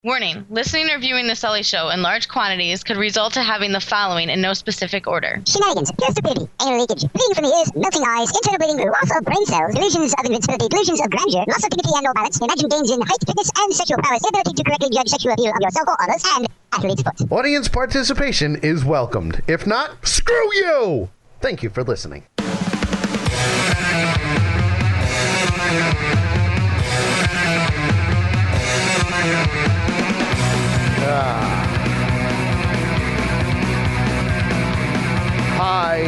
Warning, listening or viewing The Sully Show in large quantities could result to having the following in no specific order. Shenanigans, pure stupidity, anal leakage, bleeding from the ears, melting eyes, internal bleeding, loss of brain cells, delusions of invincibility, delusions of grandeur, loss of dignity and no balance, imagined gains in height, fitness, and sexual powers, inability to correctly judge sexual appeal of yourself or others, and athlete's foot. Audience participation is welcomed. If not, screw you! Thank you for listening. Hi.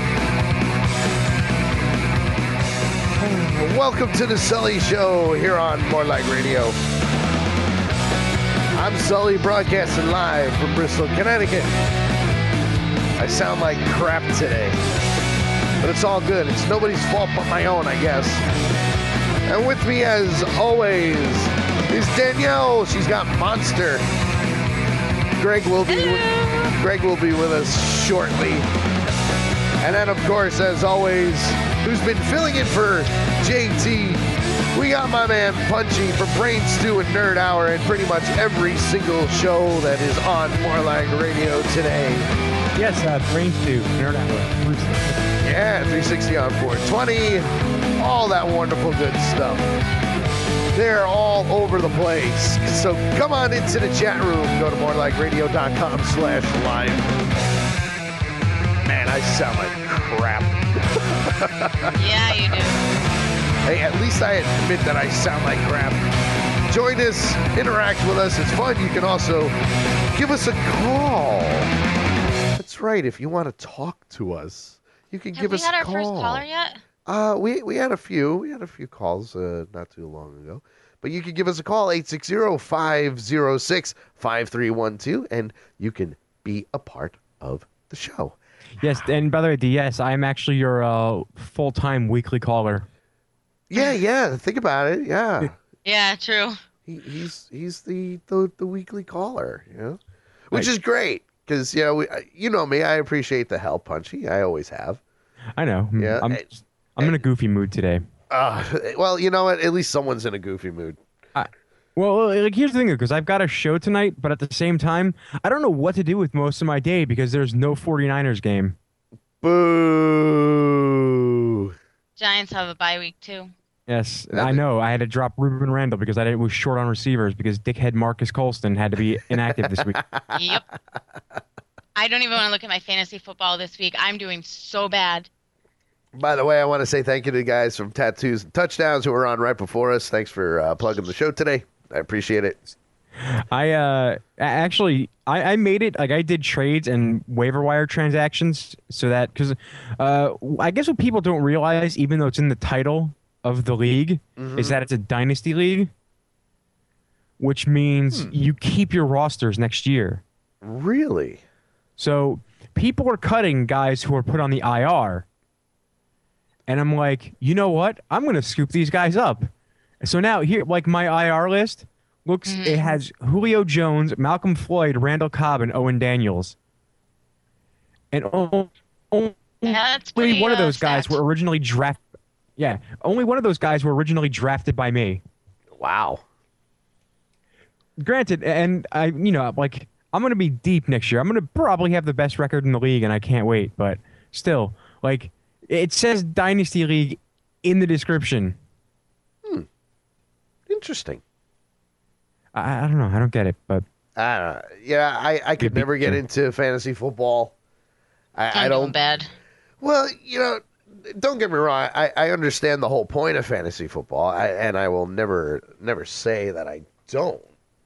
Welcome to the Sully Show here on More Like Radio. I'm Sully, broadcasting live from Bristol, Connecticut. I sound like crap today, but it's all good. It's nobody's fault but my own, I guess. And with me, as always, is Danielle. She's got Monster. Greg will be with us shortly. And then, of course, as always, who's been filling in for JT, we got my man Punchy for Brain Stew and Nerd Hour and pretty much every single show that is on More Like Radio today. Yes, Brain Stew, Nerd Hour. Yeah, 360 on 420, all that wonderful good stuff. They're all over the place. So come on into the chat room. Go to morelikeradio.com/live. Man, I sound like crap. Yeah, you do. Hey, at least I admit that I sound like crap. Join us, interact with us. It's fun. You can also give us a call. That's right. If you want to talk to us, you can give us a call. Have we had our first caller yet? We had a few. We had a few calls not too long ago. But you can give us a call, 860-506-5312, and you can be a part of the show. Yes, and by the way, DS, I'm actually your full-time weekly caller. Yeah. Think about it. Yeah. Yeah, true. He's the weekly caller, you know, which is great because you know me. I appreciate the help, Punchy. I always have. I know. Yeah. I'm in a goofy mood today. Well, you know what? At least someone's in a goofy mood. Well, here's the thing, because I've got a show tonight, but at the same time, I don't know what to do with most of my day because there's no 49ers game. Boo! Giants have a bye week, too. Yes, I know. I had to drop Ruben Randall because I was short on receivers because dickhead Marcus Colston had to be inactive this week. Yep. I don't even want to look at my fantasy football this week. I'm doing so bad. By the way, I want to say thank you to the guys from Tattoos and Touchdowns who were on right before us. Thanks for plugging the show today. I appreciate it. I made it. Like, I did trades and waiver wire transactions so that, because I guess what people don't realize, even though it's in the title of the league, is that it's a dynasty league, which means you keep your rosters next year. Really? So people are cutting guys who are put on the IR. And I'm like, you know what? I'm going to scoop these guys up. So now here, like, my IR list looks, it has Julio Jones, Malcolm Floyd, Randall Cobb, and Owen Daniels. And only one of those guys were originally drafted. Yeah, only one of those guys were originally drafted by me. Wow. Granted, and I'm going to be deep next year. I'm going to probably have the best record in the league, and I can't wait. But still, like, it says Dynasty League in the description. Interesting. I don't know. I don't get it, but I could never get into fantasy football. I don't. Bad. Well, don't get me wrong. I understand the whole point of fantasy football, and I will never say that I don't.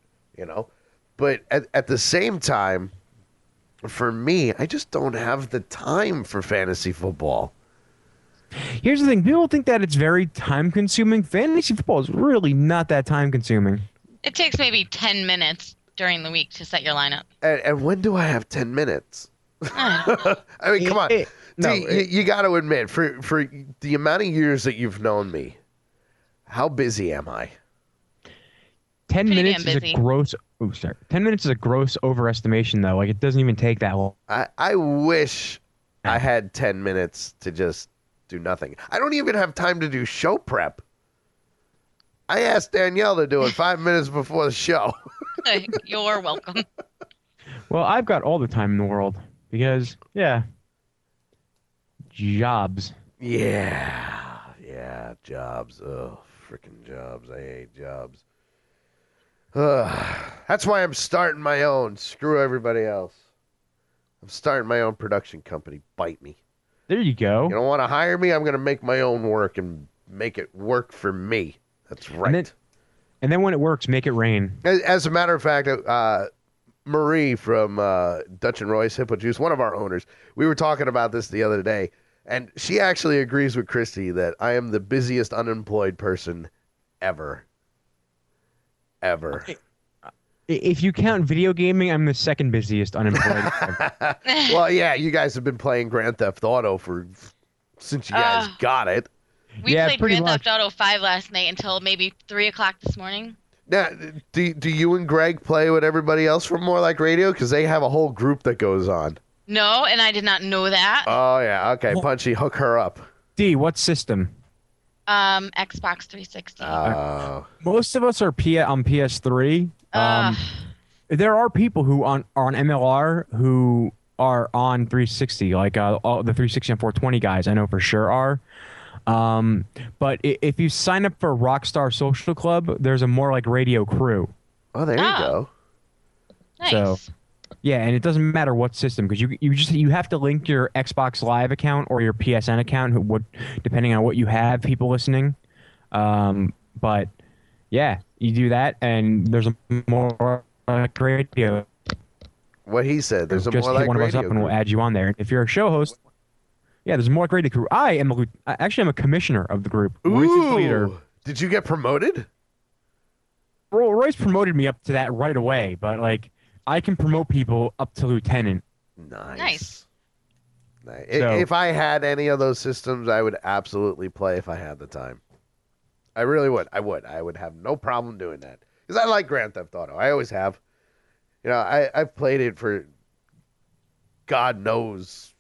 But at the same time, for me, I just don't have the time for fantasy football. Here's the thing. People think that it's very time-consuming. Fantasy football is really not that time-consuming. It takes maybe 10 minutes during the week to set your lineup. And when do I have 10 minutes? I mean, come on. You got to admit, for the amount of years that you've known me, how busy am I? 10 Pretty minutes damn is busy. a gross... Oh, sorry. 10 minutes is a gross overestimation, though. Like, it doesn't even take that long. I wish I had 10 minutes to just do nothing. I don't even have time to do show prep. I asked Danielle to do it 5 minutes before the show. You're welcome. Well, I've got all the time in the world because, yeah, jobs. Yeah, jobs. Oh, freaking jobs. I hate jobs. That's why I'm starting my own. Screw everybody else. I'm starting my own production company. Bite me. There you go. You don't want to hire me? I'm going to make my own work and make it work for me. That's right. And then when it works, make it rain. As a matter of fact, Marie from Dutch and Roy's Hippo Juice, one of our owners, we were talking about this the other day, and she actually agrees with Christy that I am the busiest unemployed person ever. Ever. If you count video gaming, I'm the second busiest unemployed. Well, yeah, you guys have been playing Grand Theft Auto since you guys got it. We Yeah, played pretty Grand much. Theft Auto 5 last night until maybe 3 o'clock this morning. Now, do you and Greg play with everybody else from More Like Radio? Because they have a whole group that goes on. No, and I did not know that. Oh, yeah. Okay, Punchy, hook her up. D, what system? Xbox 360. Most of us are on PS3. There are people who are on MLR who are on 360, like all the 360 and 420 guys I know for sure are. But if you sign up for Rockstar Social Club, there's a More Like Radio crew. Oh, there you go. Nice. So, yeah, and it doesn't matter what system because you have to link your Xbox Live account or your PSN account, depending on what you have. People listening, but yeah, you do that, and there's a More Like Radio. What he said. There's a Just More hit Like one of us Radio up, and we'll group. add you on there. If you're a show host, yeah, there's a More Like Radio crew. I'm a commissioner of the group. Royce is the leader. Did you get promoted? Royce promoted me up to that right away, but like I can promote people up to lieutenant. Nice. So- If I had any of those systems, I would absolutely play if I had the time. I really would. I would have no problem doing that. Because I like Grand Theft Auto. I always have. You know, I've played it for God knows.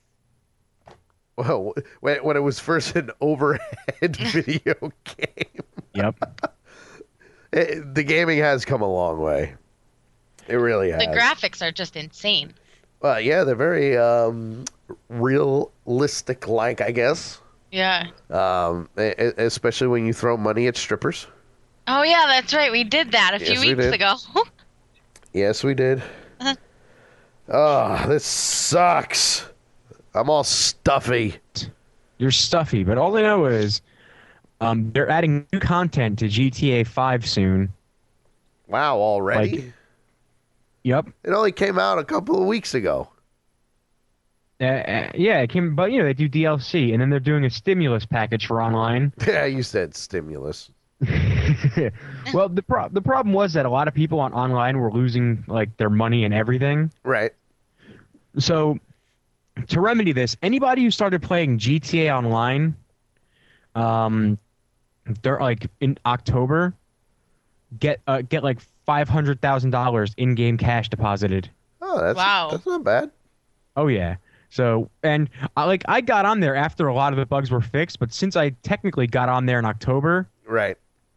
Well, when it was first an overhead video game. Yep. The gaming has come a long way. It really has. The graphics are just insane. Well, yeah, they're very realistic-like, I guess. Yeah. Especially when you throw money at strippers. Oh, yeah, that's right. We did that a few Yes, we weeks did. ago. Yes, we did. Oh, this sucks. I'm all stuffy. You're stuffy, but all I know is they're adding new content to GTA 5 soon. Wow, already? Yep. It only came out a couple of weeks ago. Yeah, it came, but they do DLC, and then they're doing a stimulus package for online. Yeah, you said stimulus. Well, the problem was that a lot of people on online were losing like their money and everything. Right. So to remedy this, anybody who started playing GTA Online, they're like in October, get like $500,000 in-game cash deposited. Oh, that's not bad. Oh yeah. So and I got on there after a lot of the bugs were fixed, but since I technically got on there in October, right.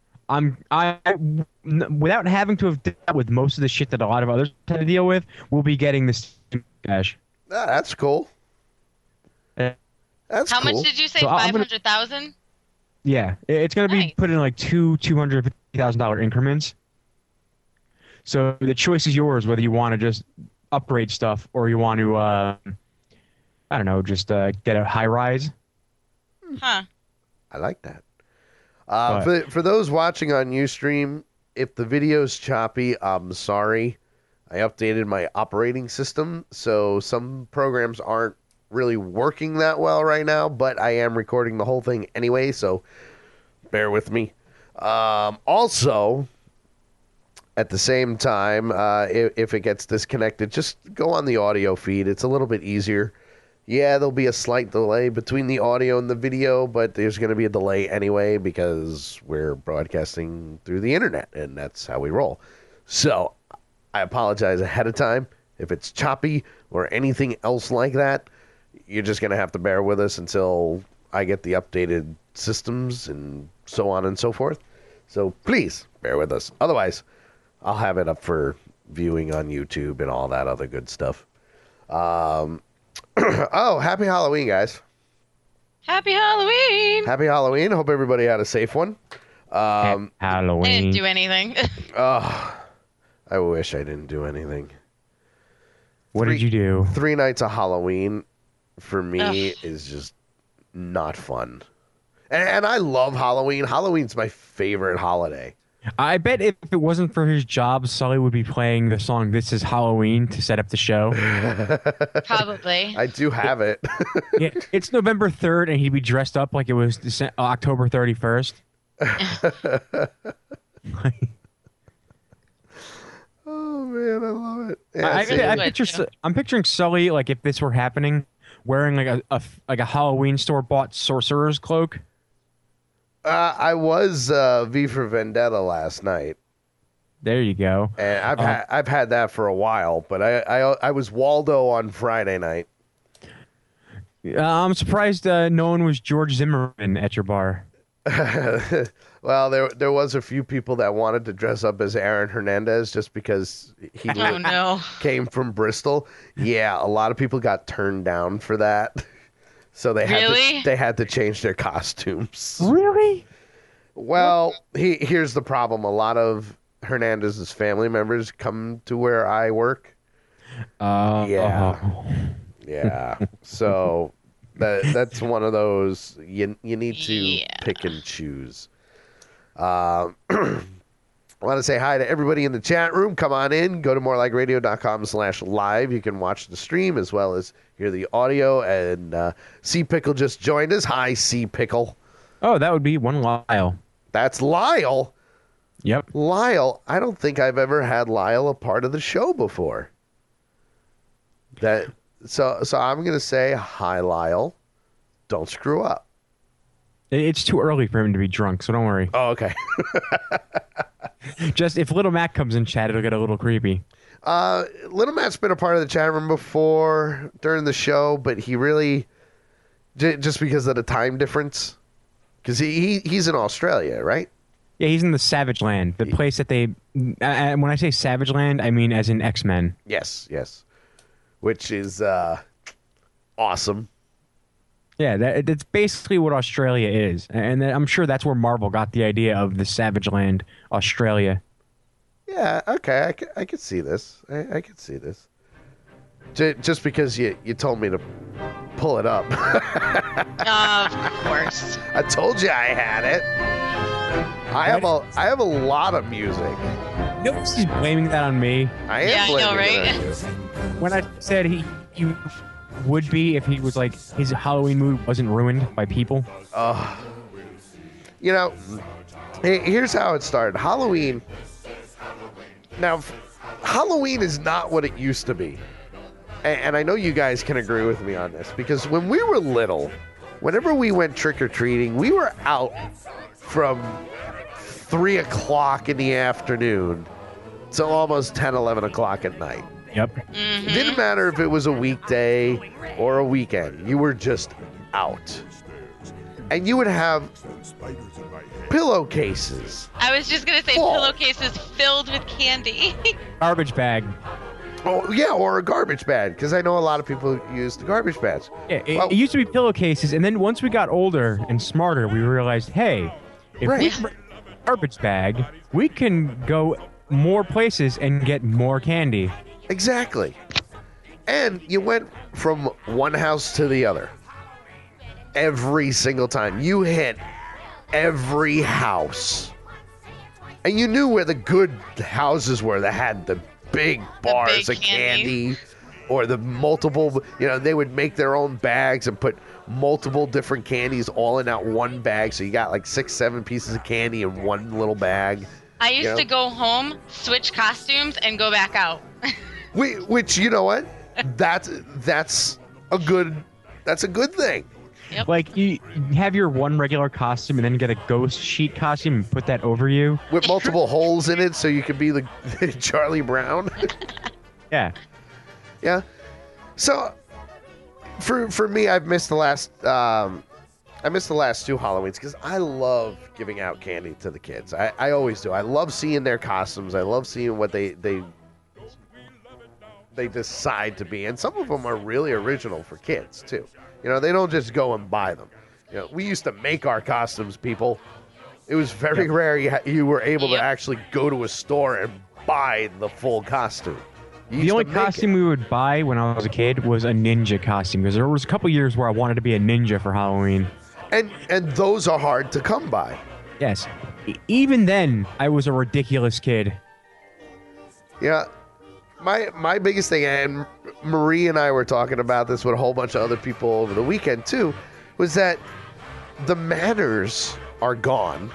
Without having to have dealt with most of the shit that a lot of others had to deal with, we'll be getting this cash. Ah, that's cool. That's How cool. much did you say? So I'm gonna- 500,000? Yeah, it's going to be Nice. put in like $250,000 increments. So the choice is yours whether you want to just upgrade stuff or you want to, I don't know, just get a high rise. Huh. I like that. But- For those watching on Ustream, if the video's choppy, I'm sorry. I updated my operating system, so some programs aren't really working that well right now, but I am recording the whole thing anyway, so bear with me. Also, at the same time, if it gets disconnected, just go on the audio feed. It's a little bit easier. Yeah, there'll be a slight delay between the audio and the video, but there's going to be a delay anyway because we're broadcasting through the internet, and that's how we roll. So, I apologize ahead of time. If it's choppy or anything else like that, you're just going to have to bear with us until I get the updated systems and so on and so forth. So, please bear with us. Otherwise, I'll have it up for viewing on YouTube and all that other good stuff. Oh, happy Halloween, guys. Happy Halloween! Happy Halloween. Hope everybody had a safe one. Halloween. I didn't do anything. I wish I didn't do anything. What did you do? 3 nights of Halloween for me is just not fun. And I love Halloween. Halloween's my favorite holiday. I bet if it wasn't for his job, Sully would be playing the song "This Is Halloween" to set up the show. Probably. I do have it. Yeah, it's November 3rd, and he'd be dressed up like it was October 31st. Oh man, I love it. Yeah, I'm picturing Sully, like if this were happening, wearing like a Halloween store bought sorcerer's cloak. I was V for Vendetta last night, There you go. and I've had that for a while. But I was Waldo on Friday night. I'm surprised no one was George Zimmerman at your bar. Well, there was a few people that wanted to dress up as Aaron Hernandez just because he Oh no. came from Bristol. Yeah, a lot of people got turned down for that. So they had to change their costumes. Really? Well, here's the problem. A lot of Hernandez's family members come to where I work. Yeah. Yeah. So that's one of those you need to pick and choose. I want to say hi to everybody in the chat room. Come on in. Go to morelikeradio.com/live. You can watch the stream as well as hear the audio. And C Pickle just joined us. Hi, C Pickle. Oh, that would be one Lyle. That's Lyle. Yep. Lyle. I don't think I've ever had Lyle a part of the show before. So I'm gonna say hi, Lyle. Don't screw up. It's too early for him to be drunk, so don't worry. Oh, okay. Just if Little Mac comes in chat, it'll get a little creepy. Little Matt's been a part of the chat room before during the show, but he really just because of the time difference, because he's in Australia, right? Yeah, he's in the Savage Land, the place that they. And when I say Savage Land, I mean as in X-Men. Yes, which is awesome. Yeah, that's basically what Australia is, and I'm sure that's where Marvel got the idea of the Savage Land, Australia. Yeah, okay, I could see this. I could see this. Just because you told me to pull it up. Of course. I told you I had it. I have a lot of music. Nobody's blaming that on me. I am blaming right? it on you. When I said he would be if he was like his Halloween mood wasn't ruined by people. You know, here's how it started. Halloween. Now, Halloween is not what it used to be. And I know you guys can agree with me on this, because when we were little, whenever we went trick-or-treating, we were out from 3 o'clock in the afternoon till almost 10, 11 o'clock at night. Yep. It didn't matter if it was a weekday or a weekend. You were just out. And you would have pillowcases. I was just going to say Full. pillowcases filled with candy. Garbage bag. Oh, yeah, or a garbage bag, because I know a lot of people use the garbage bags. Yeah, it used to be pillowcases, and then once we got older and smarter, we realized, hey, if we bring a garbage bag, we can go more places and get more candy. Exactly. And you went from one house to the other. Every single time. You hit every house. And you knew where the good houses were that had the big bars big of candy. Or the multiple, they would make their own bags and put multiple different candies all in that one bag. So you got like 6, 7 pieces of candy in one little bag. I used to go home, switch costumes, and go back out. Which, you know what? That's a good thing. Yep. Like, you have your one regular costume and then get a ghost sheet costume and put that over you. With multiple holes in it so you can be the Charlie Brown. Yeah. Yeah. So for me, I've missed the last 2 Halloweens because I love giving out candy to the kids. I always do. I love seeing their costumes. I love seeing what they they decide to be. And some of them are really original for kids, too. You know, they don't just go and buy them. You know, we used to make our costumes, people. It was very rare you were able to actually go to a store and buy the full costume. The only costume we would buy when I was a kid was a ninja costume, because there was a couple years where I wanted to be a ninja for Halloween. And those are hard to come by. Yes. Even then, I was a ridiculous kid. Yeah. My biggest thing, and Marie and I were talking about this with a whole bunch of other people over the weekend too, was that the manners are gone.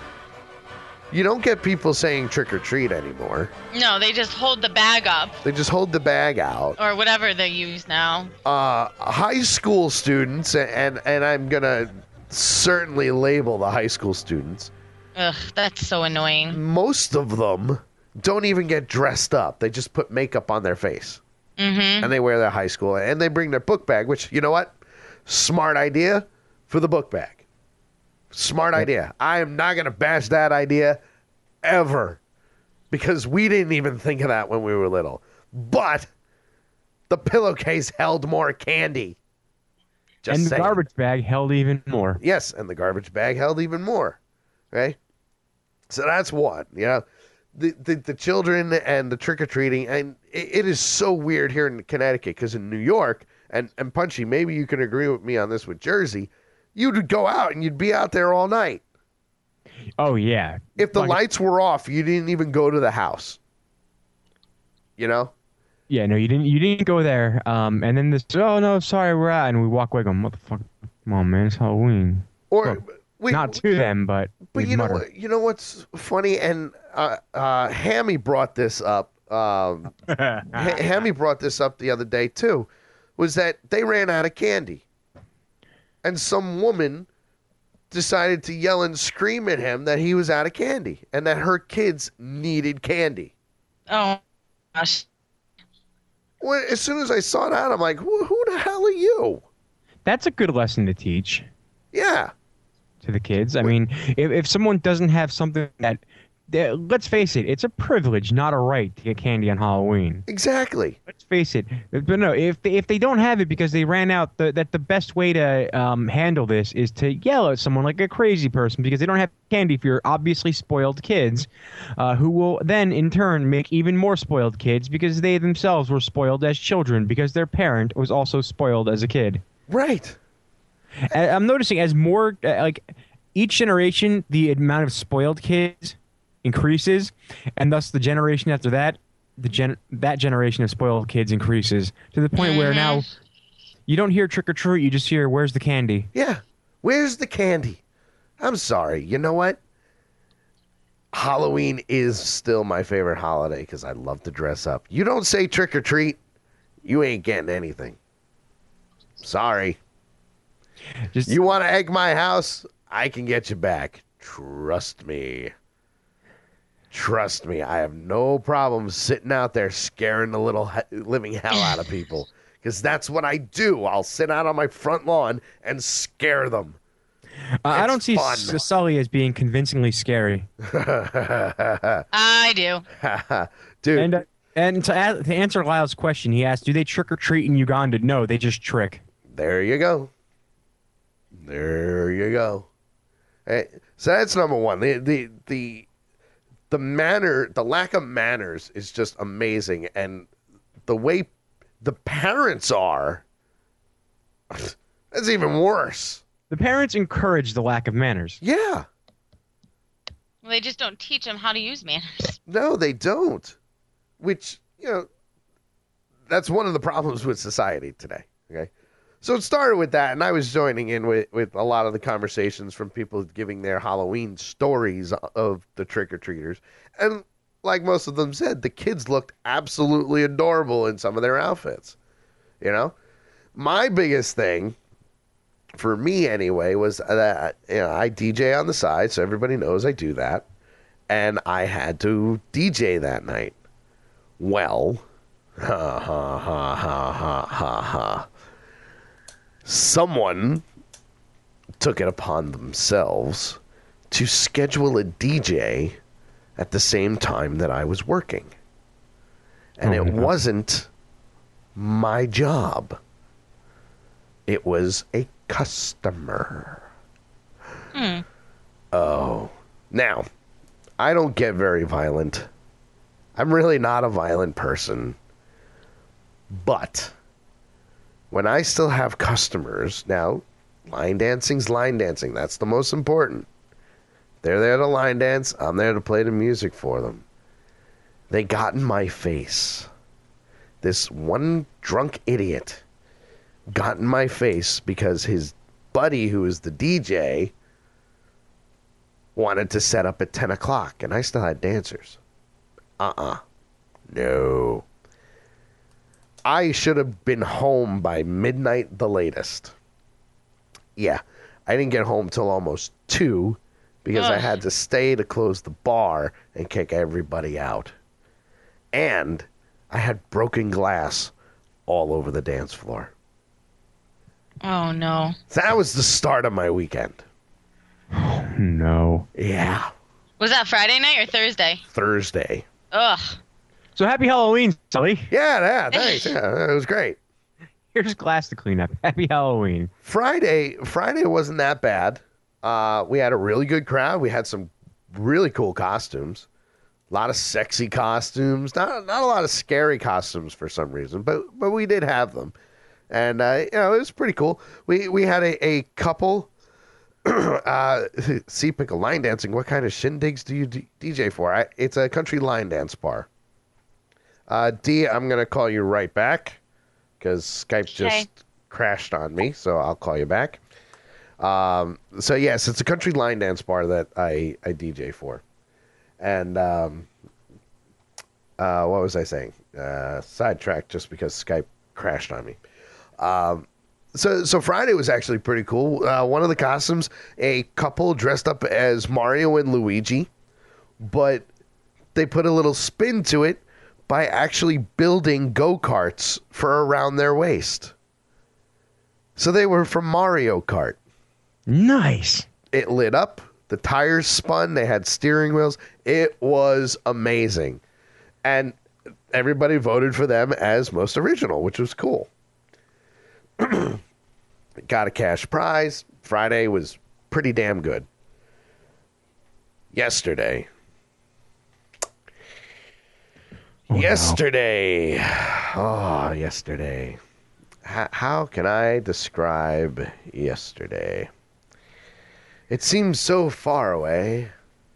You don't get people saying trick or treat anymore. No, they just hold the bag up. They just hold the bag out. Or whatever they use now. High school students, and I'm going to certainly label the high school students. Ugh, that's so annoying. Most of them don't even get dressed up. They just put makeup on their face. Mm-hmm. And they wear their high school. And they bring their book bag, which, you know what? Smart idea for the book bag. Smart idea. I am not going to bash that idea ever, because we didn't even think of that when we were little. But the pillowcase held more candy. And the garbage bag held even more. Yes, and the garbage bag held even more. Right? So that's one. You know, the children and the trick-or-treating, and it is so weird here in Connecticut, because in New York, and Punchy, maybe you can agree with me on this with Jersey, you'd go out and you'd be out there all night. Oh, yeah. If the lights were off, you didn't even go to the house. You know? Yeah, no, you didn't go there. And then this, oh, no, sorry, we're out. And we walk away going, what the fuck? Come on, man, it's Halloween. Or not to them, but you know what's funny? And Hammy brought this up. Hammy brought this up the other day, too, was that they ran out of candy. And some woman decided to yell and scream at him that he was out of candy and that her kids needed candy. Oh, gosh. Well, as soon as I saw that, I'm like, who the hell are you? That's a good lesson to teach. Yeah. To the kids. I mean, if someone doesn't have something that, let's face it, it's a privilege, not a right, to get candy on Halloween. Exactly. Let's face it. But no, if they don't have it because they ran out, that the best way to handle this is to yell at someone like a crazy person because they don't have candy for your obviously spoiled kids, who will then in turn make even more spoiled kids because they themselves were spoiled as children because their parent was also spoiled as a kid. Right. I'm noticing as more each generation, the amount of spoiled kids increases, and thus the generation after that, that generation of spoiled kids increases to the point where now you don't hear trick or treat, you just hear where's the candy. Yeah, where's the candy? I'm sorry, you know what? Halloween is still my favorite holiday because I love to dress up. You don't say trick or treat, you ain't getting anything. Sorry. You want to egg my house? I can get you back. Trust me. Trust me, I have no problem sitting out there scaring the living hell out of people. Because that's what I do. I'll sit out on my front lawn and scare them. I don't see Sully as being convincingly scary. I do. Dude. And to answer Lyle's question, he asked, do they trick or treat in Uganda? No, they just trick. There you go. There you go. Hey, so that's number one. The lack of manners is just amazing, and the way the parents are, that's even worse. The parents encourage the lack of manners. Yeah. Well, they just don't teach them how to use manners. No, they don't. Which, that's one of the problems with society today. Okay. So it started with that, and I was joining in with a lot of the conversations from people giving their Halloween stories of the trick-or-treaters. And like most of them said, the kids looked absolutely adorable in some of their outfits. My biggest thing, for me anyway, was that I DJ on the side, so everybody knows I do that. And I had to DJ that night. Well, someone took it upon themselves to schedule a DJ at the same time that I was working. And it wasn't my job. It was a customer. Oh. Now, I don't get very violent. I'm really not a violent person. But when I still have customers, now, line dancing's line dancing. That's the most important. They're there to line dance. I'm there to play the music for them. They got in my face. This one drunk idiot got in my face because his buddy, who is the DJ, wanted to set up at 10 o'clock, and I still had dancers. No. I should have been home by midnight the latest. Yeah, I didn't get home till almost 2 because I had to stay to close the bar and kick everybody out. And I had broken glass all over the dance floor. Oh, no. So that was the start of my weekend. No. Yeah. Was that Friday night or Thursday? Thursday. Ugh. So happy Halloween, Sully. Yeah, thanks. Yeah, it was great. Here's glass to clean up. Happy Halloween. Friday wasn't that bad. We had a really good crowd. We had some really cool costumes. A lot of sexy costumes. Not a lot of scary costumes for some reason, but we did have them. And it was pretty cool. We had a couple Sea Pickle line dancing. What kind of shindigs do you DJ for? It's a country line dance bar. D, I'm going to call you right back because Skype just crashed on me, so I'll call you back. So, yes, it's a country line dance bar that I DJ for. And what was I saying? Sidetracked just because Skype crashed on me. So Friday was actually pretty cool. One of the costumes, a couple dressed up as Mario and Luigi, but they put a little spin to it by actually building go-karts for around their waist. So they were from Mario Kart. Nice. It lit up. The tires spun. They had steering wheels. It was amazing. And everybody voted for them as most original, which was cool. Got a cash prize. Friday was pretty damn good. Yesterday. Yesterday. How can I describe yesterday? It seems so far away.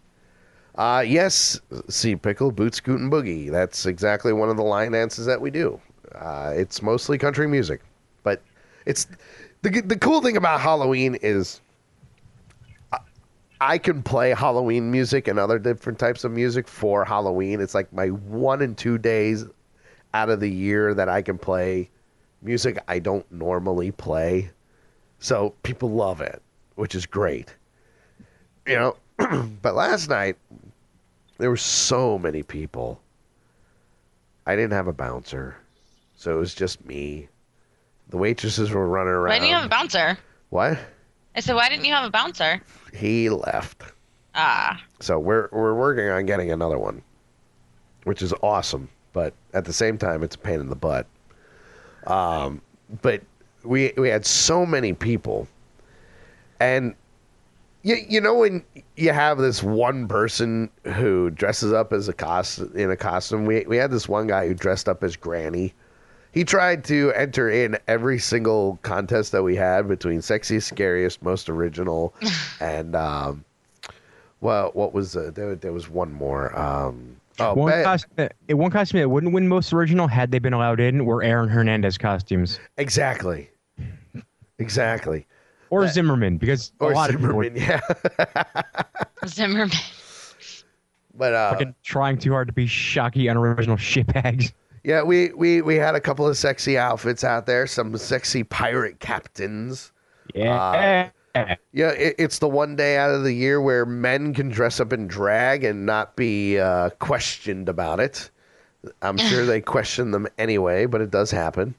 Yes, Sea Pickle, Boot Scoot and Boogie. That's exactly one of the line dances that we do. It's mostly country music. But it's the cool thing about Halloween is I can play Halloween music and other different types of music for Halloween. It's like my 1 and 2 days out of the year that I can play music I don't normally play. So people love it, which is great. But last night, there were so many people. I didn't have a bouncer, so it was just me. The waitresses were running around. Why didn't you have a bouncer? What? I said, why didn't you have a bouncer? He left. Ah. So we're working on getting another one, which is awesome. But at the same time, it's a pain in the butt. But we had so many people, and you know when you have this one person who dresses up as in a costume. We had this one guy who dressed up as Granny. He tried to enter in every single contest that we had between sexiest, scariest, most original, and what was there was one more. One costume that wouldn't win most original had they been allowed in were Aaron Hernandez costumes. Exactly. Or Zimmerman, because a lot Zimmerman, of people Zimmerman. But fucking trying too hard to be shocky, unoriginal shitbags. Yeah, we had a couple of sexy outfits out there, some sexy pirate captains. Yeah. It's the one day out of the year where men can dress up in drag and not be questioned about it. I'm sure they question them anyway, but it does happen.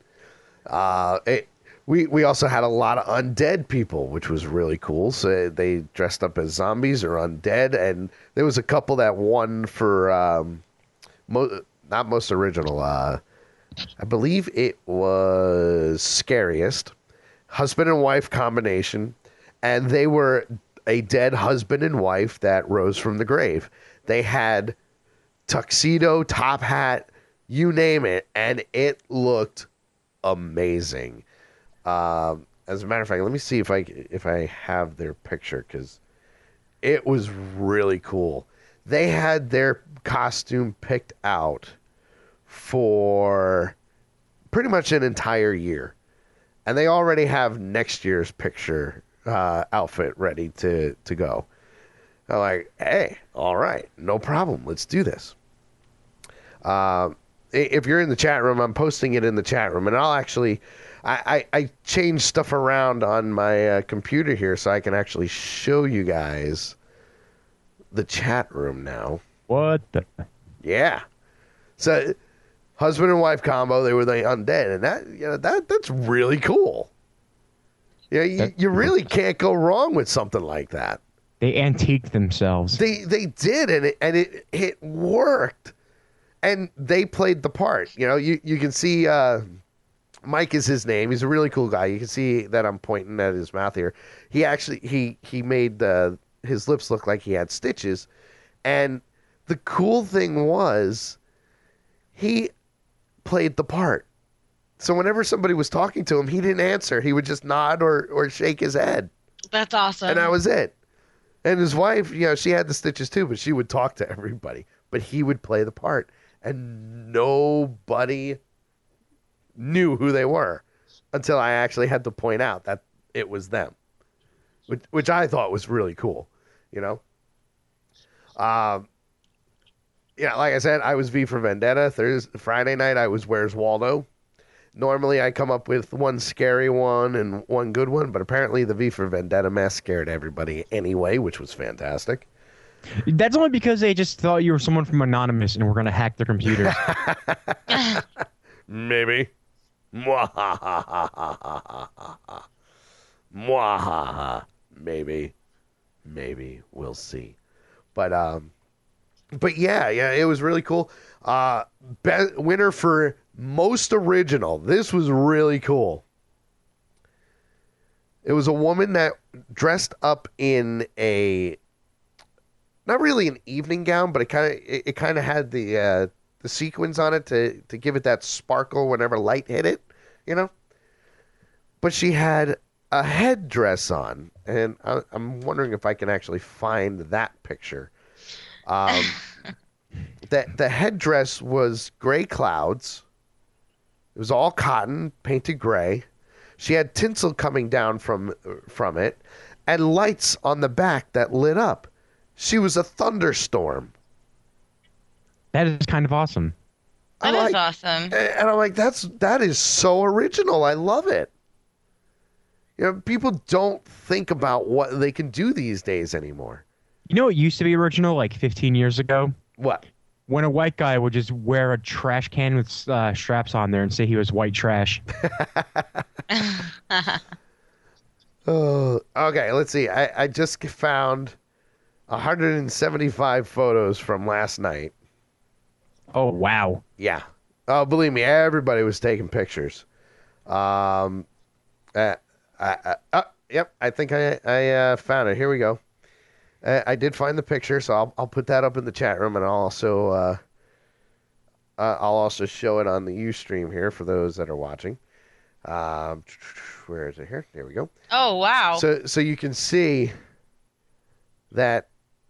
We also had a lot of undead people, which was really cool. So they dressed up as zombies or undead, and there was a couple that won for not most original. I believe it was Scariest, husband and wife combination, and they were a dead husband and wife that rose from the grave. They had tuxedo, top hat, you name it, and it looked amazing. As a matter of fact, let me see if I have their picture, because it was really cool. They had their costume picked out for pretty much an entire year, and they already have next year's picture outfit ready to go. I'm like, hey, all right, no problem, let's do this. If you're in the chat room, I'm posting it in the chat room, and I'll actually I changed stuff around on my computer here so I can actually show you guys the chat room now. What the? Yeah. So husband and wife combo, they were the undead, and that's really cool. Yeah, you really can't go wrong with something like that. They antiqued themselves. They did, and it worked, and they played the part. You can see Mike is his name. He's a really cool guy. You can see that I'm pointing at his mouth here. He actually he made his lips look like he had stitches, and the cool thing was he played the part. So whenever somebody was talking to him, he didn't answer. He would just nod or shake his head. That's awesome. And that was it. And his wife, she had the stitches too, but she would talk to everybody. But he would play the part. And nobody knew who they were until I actually had to point out that it was them, which I thought was really cool, like I said, I was V for Vendetta. Friday night, I was Where's Waldo. Normally, I come up with one scary one and one good one, but apparently the V for Vendetta mask scared everybody anyway, which was fantastic. That's only because they just thought you were someone from Anonymous and were going to hack their computers. Maybe. Mwahaha. Maybe. We'll see. But yeah, it was really cool. Winner for most original. This was really cool. It was a woman that dressed up in not really an evening gown, but it kind of had the sequins on it to give it that sparkle whenever light hit it, But she had a headdress on, and I'm wondering if I can actually find that picture. The headdress was gray clouds. It was all cotton, painted gray. She had tinsel coming down from it, and lights on the back that lit up. She was a thunderstorm. That is kind of awesome. That is awesome. And I'm like, that is so original. I love it. People don't think about what they can do these days anymore. You know what used to be original like 15 years ago? What? When a white guy would just wear a trash can with straps on there and say he was white trash. Okay, let's see. I just found 175 photos from last night. Oh, wow. Yeah. Oh, believe me, everybody was taking pictures. Yep, I think I found it. Here we go. I did find the picture, so I'll put that up in the chat room, and I'll also show it on the Ustream here for those that are watching. Where is it here? There we go. Oh, wow. So you can see that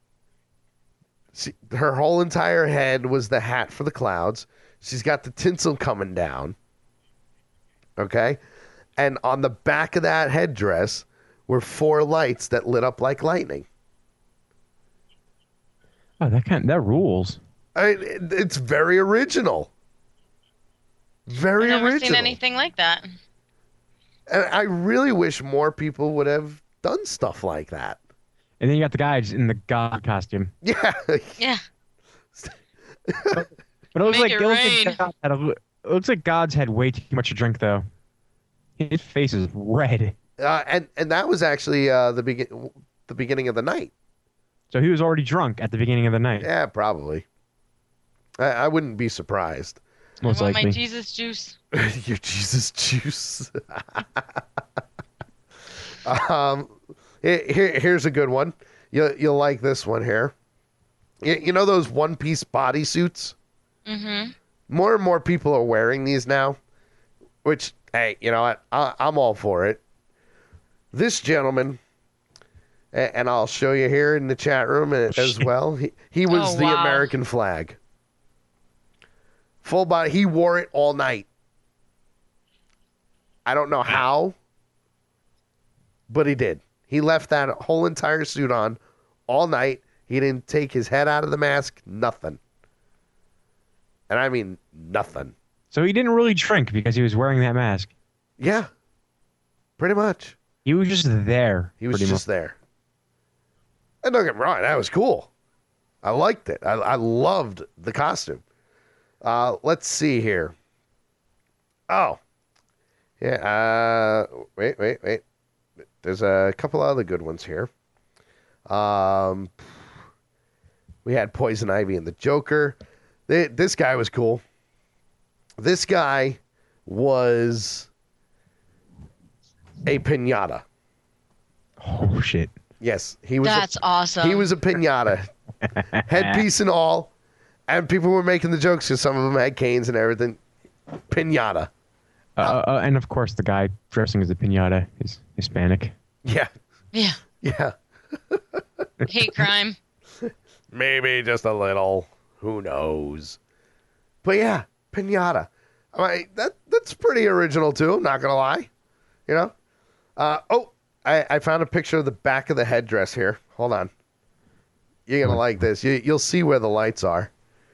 her whole entire head was the hat for the clouds. She's got the tinsel coming down. Okay? And on the back of that headdress were 4 lights that lit up like lightning. Oh, that rules. It's very original. Very I've never original. seen anything like that. And I really wish more people would have done stuff like that. And then you got the guys in the god costume. Yeah. Yeah. But it looks like God's had way too much to drink, though. His face is red. And that was actually the beginning of the night. So he was already drunk at the beginning of the night. Yeah, probably. I wouldn't be surprised. Most I want my likely. Jesus juice. Your Jesus juice. Here's a good one. You'll like this one here. You know those one-piece bodysuits? Mm-hmm. More and more people are wearing these now, which, hey, you know what? I'm all for it. This gentleman, and I'll show you here in the chat room as well, he was Oh, the wow. American flag. Full body. He wore it all night. I don't know how, but he did. He left that whole entire suit on all night. He didn't take his head out of the mask, nothing. And I mean nothing. So he didn't really drink because he was wearing that mask. Yeah, pretty much. He was just there. He was pretty just there. And don't get me wrong, that was cool. I liked it. I loved the costume. Let's see here. Oh. Yeah, wait. There's a couple other good ones here. We had Poison Ivy and the Joker. This guy was cool. This guy was a piñata. Oh, shit. Yes, he was. That's awesome. He was a piñata, headpiece and all, and people were making the jokes because some of them had canes and everything. Piñata. And of course, the guy dressing as a piñata is Hispanic. Yeah, Yeah. yeah. Hate crime. Maybe just a little. Who knows? But yeah, piñata. I mean, that's pretty original too. I'm not gonna lie. You know. I found a picture of the back of the headdress here. Hold on. You're gonna like this. You'll see where the lights are.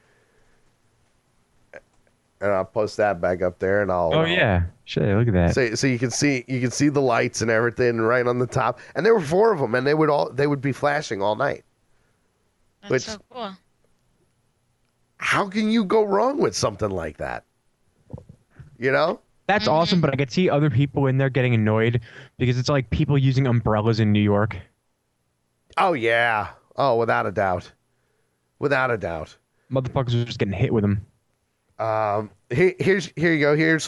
And I'll post that back up there, and I'll. Oh yeah, shit! Look at that. So you can see the lights and everything right on the top, and there were 4 of them, and they would be flashing all night. That's Which- so cool. How can you go wrong with something like that? You know? That's awesome, but I could see other people in there getting annoyed because it's like people using umbrellas in New York. Oh yeah. Oh, without a doubt. Without a doubt. Motherfuckers are just getting hit with them. Here you go. Here's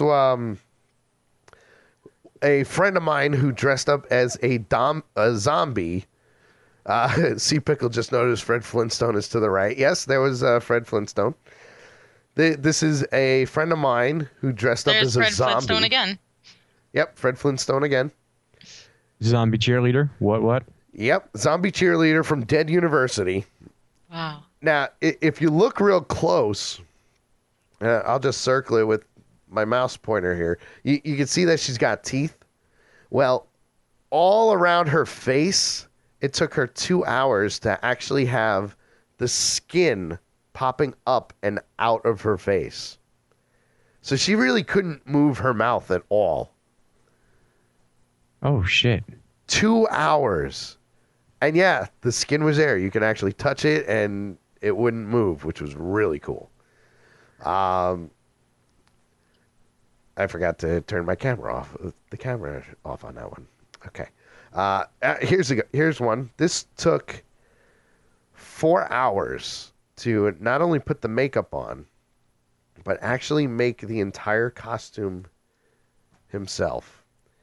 a friend of mine who dressed up as a zombie. C Pickle just noticed Fred Flintstone is to the right. Yes, there was Fred Flintstone. This is a friend of mine who dressed up There's as a Fred zombie. Flintstone again. Yep, Fred Flintstone again. Zombie cheerleader? What? Yep, zombie cheerleader from Dead University. Wow. Now, if you look real close, I'll just circle it with my mouse pointer here. You can see that she's got teeth. Well, all around her face, it took her 2 hours to actually have the skin popping up and out of her face. So she really couldn't move her mouth at all. Oh shit! 2 hours. And yeah, the skin was there. You can actually touch it and it wouldn't move, which was really cool. I forgot to turn my camera off. The camera off on that one. Okay. Here's one. This took 4 hours to not only put the makeup on, but actually make the entire costume himself.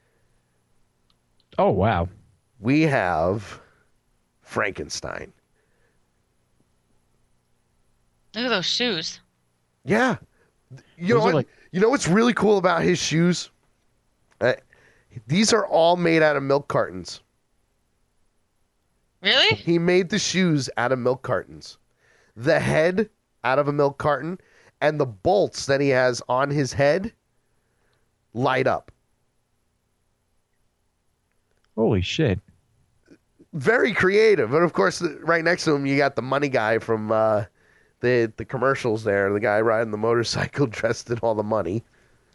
Oh wow! We have Frankenstein. Look at those shoes. Yeah. You know Those are what? You know what's really cool about his shoes? These are all made out of milk cartons. Really? He made the shoes out of milk cartons. The head out of a milk carton, and the bolts that he has on his head light up. Holy shit! Very creative. And of course, right next to him, you got the money guy from the commercials there. The guy riding the motorcycle dressed in all the money.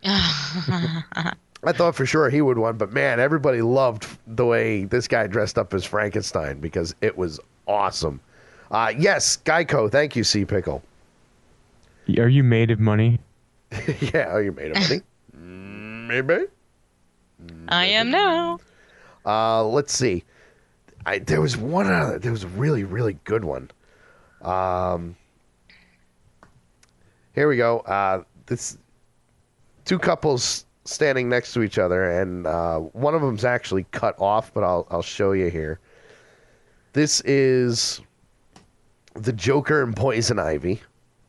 I thought for sure he would win, but man, everybody loved the way this guy dressed up as Frankenstein because it was awesome. Yes, Geico. Thank you, C Pickle. Are you made of money? Yeah, are you made of money? Maybe. I am now. Let's see. There was one other. There was a really, really good one. Here we go. this two couples standing next to each other, and one of them's actually cut off, but I'll show you here. This is the Joker and Poison Ivy.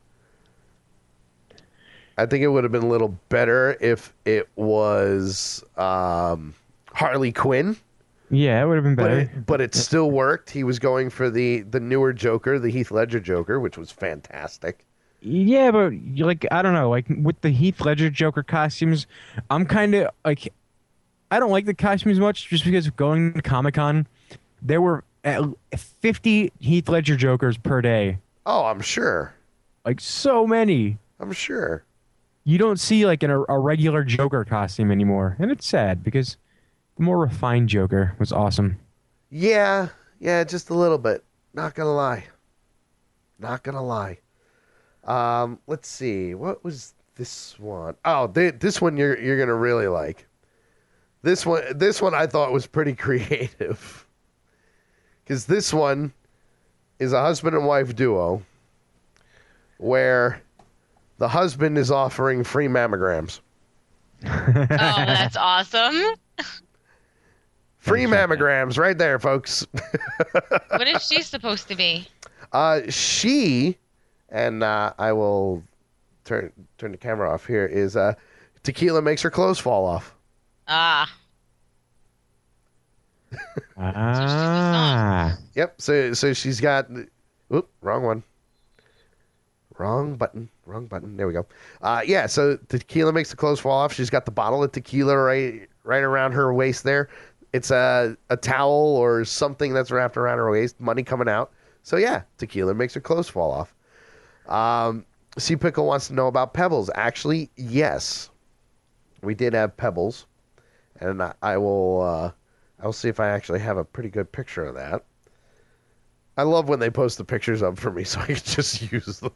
I think it would have been a little better if it was Harley Quinn. Yeah, it would have been better. But it still worked. He was going for the newer Joker, the Heath Ledger Joker, which was fantastic. Yeah, but like I don't know, like with the Heath Ledger Joker costumes, I'm kind of like I don't like the costumes much just because going to Comic-Con, there were 50 Heath Ledger Jokers per day. Oh, I'm sure. Like so many. I'm sure. You don't see like a regular Joker costume anymore, and it's sad because the more refined Joker was awesome. Yeah, just a little bit. Not gonna lie. Let's see. What was this one? Oh, this one you're gonna really like. This one I thought was pretty creative. Because this one is a husband and wife duo where the husband is offering free mammograms. Oh, that's awesome. Free mammograms right there, folks. What is she supposed to be? She, and I will turn the camera off here, is tequila makes her clothes fall off. Ah. Yep. So she's got. Oop, wrong one. Wrong button. There we go. Yeah. So tequila makes the clothes fall off. She's got the bottle of tequila right around her waist there. It's a towel or something that's wrapped around her waist. Money coming out. So yeah, tequila makes her clothes fall off. Sea Pickle wants to know about Pebbles. Actually, yes, we did have Pebbles, and I will see if I actually have a pretty good picture of that. I love when they post the pictures up for me so I can just use them.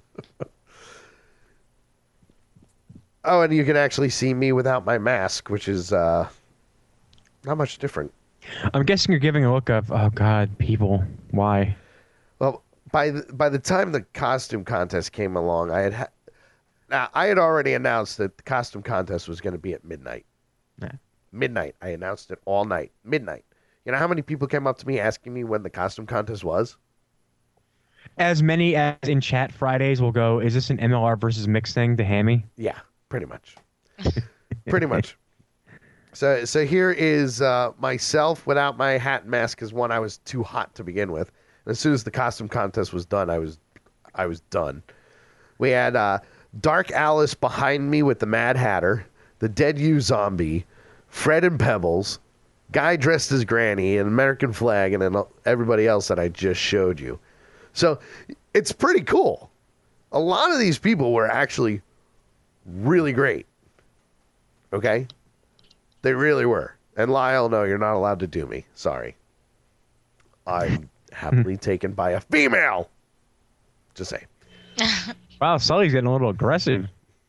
Oh, and you can actually see me without my mask, which is not much different. I'm guessing you're giving a look of, oh God, people, why? Well, by the time the costume contest came along, I had already announced that the costume contest was going to be at midnight. Yeah. Midnight. I announced it all night. Midnight. You know how many people came up to me asking me when the costume contest was? As many as in chat Fridays will go, is this an MLR versus mixed thing to Hammy? Yeah, pretty much. Pretty much. So here is myself without my hat and mask because one, I was too hot to begin with. And as soon as the costume contest was done, I was done. We had Dark Alice behind me with the Mad Hatter, the Dead You Zombie, Fred and Pebbles, Guy dressed as Granny, an American flag, and then everybody else that I just showed you. So it's pretty cool. A lot of these people were actually really great. Okay? They really were. And Lyle, no, you're not allowed to do me. Sorry. I'm happily taken by a female. Just say. Wow, Sully's getting a little aggressive.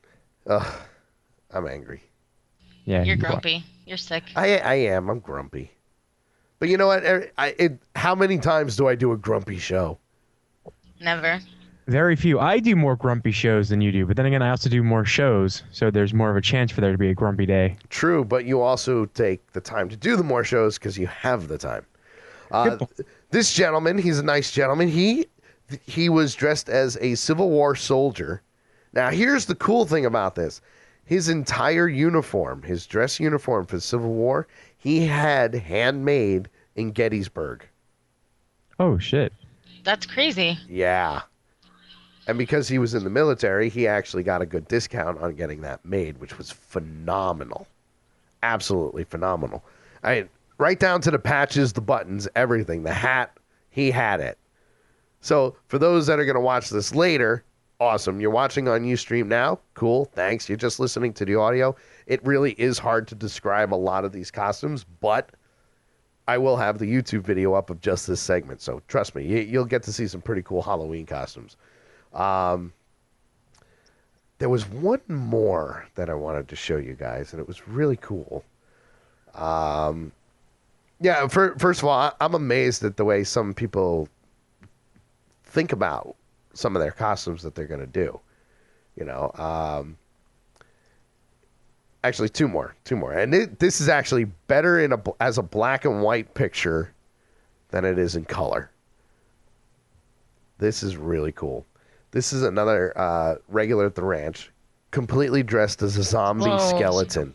I'm angry. Yeah, You're grumpy. You're sick. I am. I'm grumpy. But you know what? How many times do I do a grumpy show? Never. Very few. I do more grumpy shows than you do, but then again, I also do more shows, so there's more of a chance for there to be a grumpy day. True, but you also take the time to do the more shows because you have the time. This gentleman, he's a nice gentleman. He was dressed as a Civil War soldier. Now, here's the cool thing about this. His entire uniform, his dress uniform for the Civil War, he had handmade in Gettysburg. Oh, shit. That's crazy. Yeah. And because he was in the military, he actually got a good discount on getting that made, which was phenomenal. Absolutely phenomenal. Right down to the patches, the buttons, everything. The hat, he had it. So for those that are going to watch this later, awesome. You're watching on Ustream now? Cool, thanks. You're just listening to the audio. It really is hard to describe a lot of these costumes, but I will have the YouTube video up of just this segment. So trust me, you'll get to see some pretty cool Halloween costumes. There was one more that I wanted to show you guys, and it was really cool. Yeah, first of all, I'm amazed at the way some people think about some of their costumes that they're going to do. You know, Actually, two more. And this is actually better as a black and white picture than it is in color. This is really cool. This is another regular at the ranch, completely dressed as a zombie skeleton.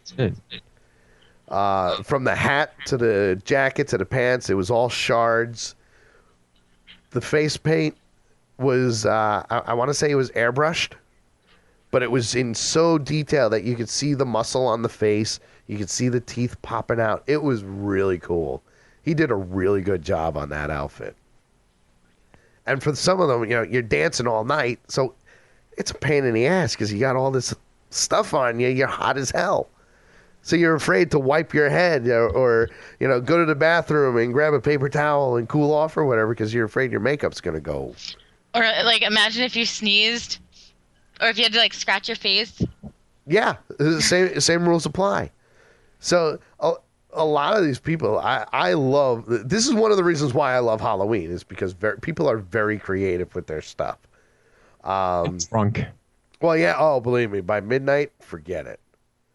From the hat to the jacket to the pants, it was all shards. The face paint was, I want to say it was airbrushed, but it was in so detail that you could see the muscle on the face. You could see the teeth popping out. It was really cool. He did a really good job on that outfit. And for some of them, you're dancing all night, so it's a pain in the ass because you got all this stuff on you. You're hot as hell. So you're afraid to wipe your head or go to the bathroom and grab a paper towel and cool off or whatever because you're afraid your makeup's going to go. Or, imagine if you sneezed or if you had to, scratch your face. Yeah, same rules apply. So a lot of these people, I love. This is one of the reasons why I love Halloween is because people are very creative with their stuff. Drunk. Well, yeah. Oh, believe me, by midnight, forget it.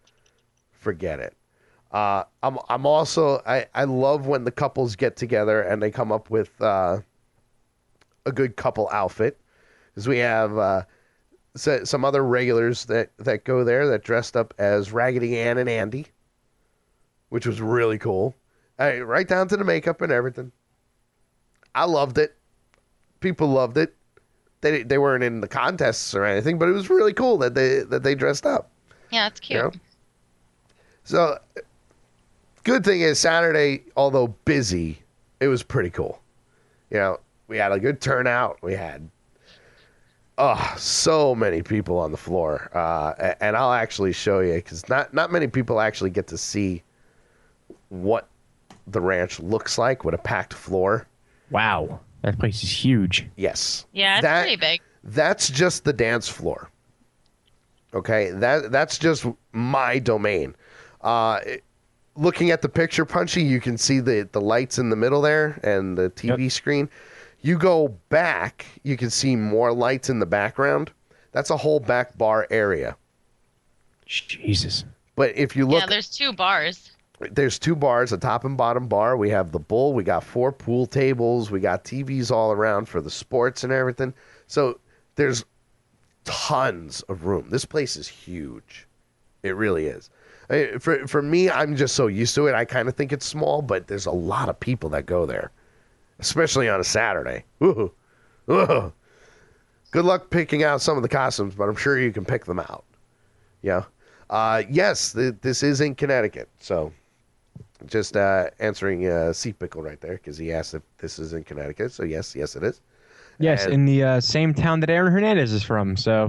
I'm also I love when the couples get together and they come up with a good couple outfit, because we have some other regulars that go there that dressed up as Raggedy Ann and Andy, which was really cool. Right down to the makeup and everything. I loved it. People loved it. They weren't in the contests or anything, but it was really cool that they dressed up. Yeah, it's cute. So, good thing is Saturday, although busy, it was pretty cool. We had a good turnout. We had so many people on the floor. And I'll actually show you, because not many people actually get to see what the ranch looks like with a packed floor. Wow. That place is huge. Yes. Yeah, it's pretty big. That's just the dance floor. Okay? That's just my domain. Looking at the picture, Punchy, you can see the lights in the middle there and the TV screen. You go back, you can see more lights in the background. That's a whole back bar area. Jesus. But if you look... Yeah, there's 2 bars. There's 2 bars, a top and bottom bar. We have the Bull. We got 4 pool tables. We got TVs all around for the sports and everything. So there's tons of room. This place is huge. It really is. For me, I'm just so used to it. I kind of think it's small, but there's a lot of people that go there, especially on a Saturday. Ooh. Good luck picking out some of the costumes, but I'm sure you can pick them out. Yeah. Yes, this is in Connecticut. So just answering C Pickle right there, because he asked if this is in Connecticut. So yes, it is. Yes, in the same town that Aaron Hernandez is from. So.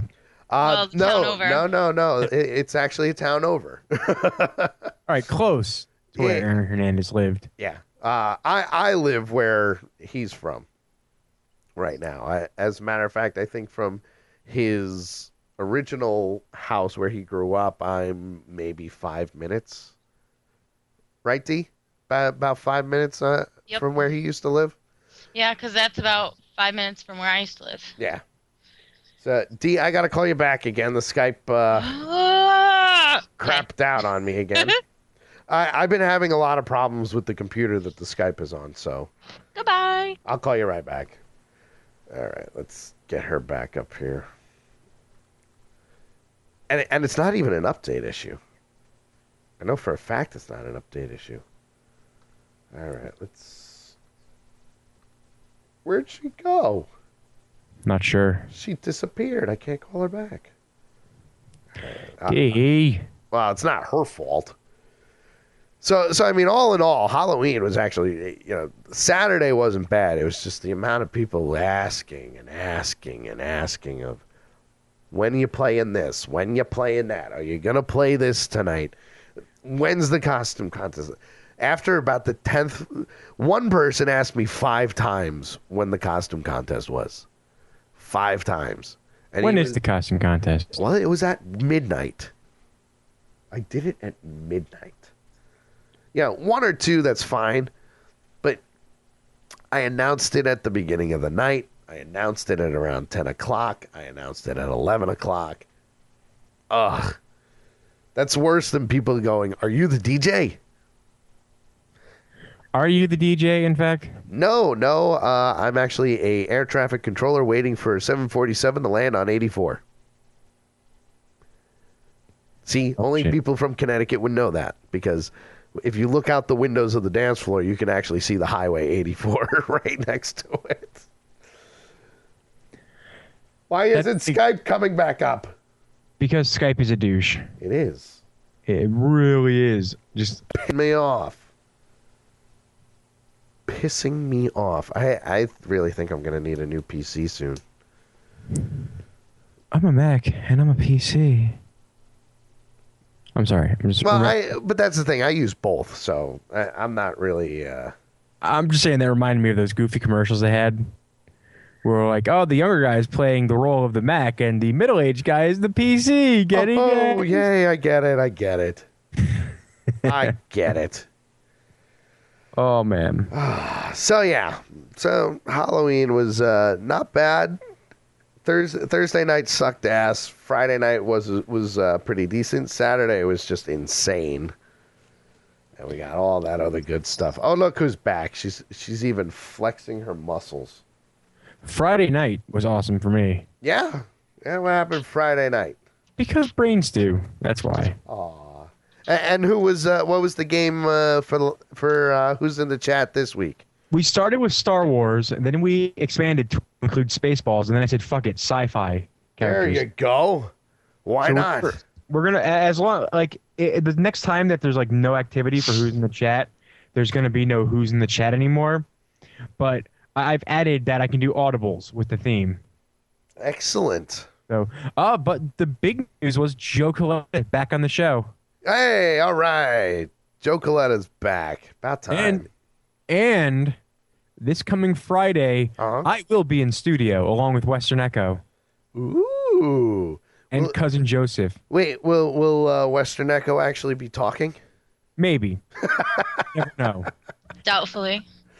No. It's actually a town over. All right, close to where Aaron Hernandez lived. Yeah. I live where he's from right now. As a matter of fact, I think from his original house where he grew up, I'm maybe 5 minutes. Right, D? About 5 minutes from where he used to live? Yeah, because that's about 5 minutes from where I used to live. Yeah. So, D, I got to call you back again. The Skype crapped out on me again. I've been having a lot of problems with the computer that the Skype is on, so. Goodbye. I'll call you right back. All right, let's get her back up here. And it's not even an update issue. I know for a fact it's not an update issue. All right, let's... Where'd she go? Not sure. She disappeared. I can't call her back. Well, it's not her fault. So I mean, all in all, Halloween was actually, Saturday wasn't bad. It was just the amount of people asking of, when you playing this? When you playing that? Are you going to play this tonight? When's the costume contest? After about the 10th, one person asked me 5 times when the costume contest was. 5 times. And when is the costume contest? Well, it was at midnight. I did it at midnight. Yeah, 1 or 2, that's fine. But I announced it at the beginning of the night. I announced it at around 10 o'clock. I announced it at 11 o'clock. Ugh. That's worse than people going, "Are you the DJ?" Are you the DJ, in fact? No. I'm actually a air traffic controller waiting for 747 to land on 84. See, only shit. people from Connecticut would know that, because if you look out the windows of the dance floor, you can actually see the Highway 84 right next to it. Why isn't Skype coming back up? Because Skype is a douche. It is. It really is. Just Pissing me off. Pissing me off. I really think I'm going to need a new PC soon. I'm a Mac and I'm a PC. I'm sorry. But that's the thing. I use both, so I'm not really. I'm just saying that reminded me of those goofy commercials they had, where like, oh, the younger guy is playing the role of the Mac, and the middle-aged guy is the PC. Getting Oh, it? yay! I get it. I get it. I get it. Oh man. So yeah. So Halloween was not bad. Thursday night sucked ass. Friday night was pretty decent. Saturday was just insane. And we got all that other good stuff. Oh, look who's back. She's even flexing her muscles. Friday night was awesome for me. Yeah. Yeah, what happened Friday night? Because brains do. That's why. Aw. And who was what was the game for who's in the chat this week? We started with Star Wars, and then we expanded to include Spaceballs, and then I said, fuck it, sci-fi characters. There you go. Why So not? We're gonna, as long like the next time that there's like no activity for who's in the chat, there's gonna be no who's in the chat anymore. But I've added that I can do audibles with the theme. Excellent. So, but the big news was Joe Colette back on the show, Hey, all right. Joe Coletta's back. About time. and this coming Friday, I will be in studio along with Western Echo Ooh. and Cousin Joseph. Wait, will Western Echo actually be talking? Maybe. Never know. Doubtfully.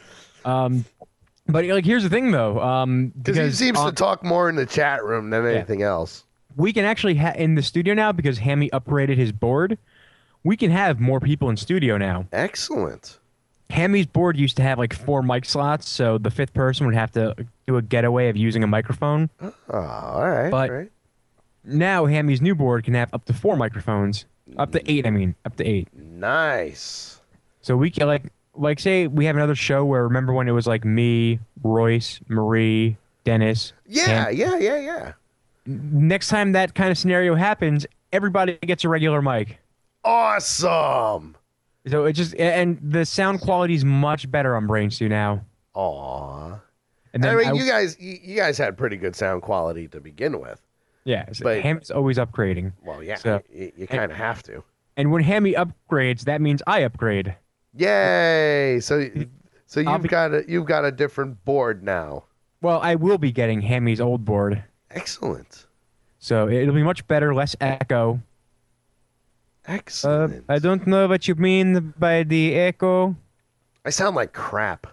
But like, here's the thing, though, Because he seems to talk more in the chat room than anything else. We can actually in the studio now, because Hammy upgraded his board. We can have more people in studio now. Excellent. Hammy's board used to have like 4 mic slots, so the 5th person would have to do a getaway of using a microphone. Oh, all right. But all right. now Hammy's new board can have up to 4 microphones. Up to 8, I mean. Up to 8. Nice. So we can like say we have another show where, remember when it was like me, Royce, Marie, Dennis? Yeah, yeah. Next time that kind of scenario happens, everybody gets a regular mic. Awesome. So it just, and the sound quality is much better on Brainstew now. Aw. And I then mean, you guys had pretty good sound quality to begin with. yeah, so but- Hammy's always upgrading. Well, yeah, So- you kind of have to. And when Hammy upgrades, that means I upgrade. Yay! So I'll you've got a different board now. Well, I will be getting Hammy's old board, Excellent. so it'll be much better, less echo. Excellent. I don't know what you mean by the echo, I sound like crap.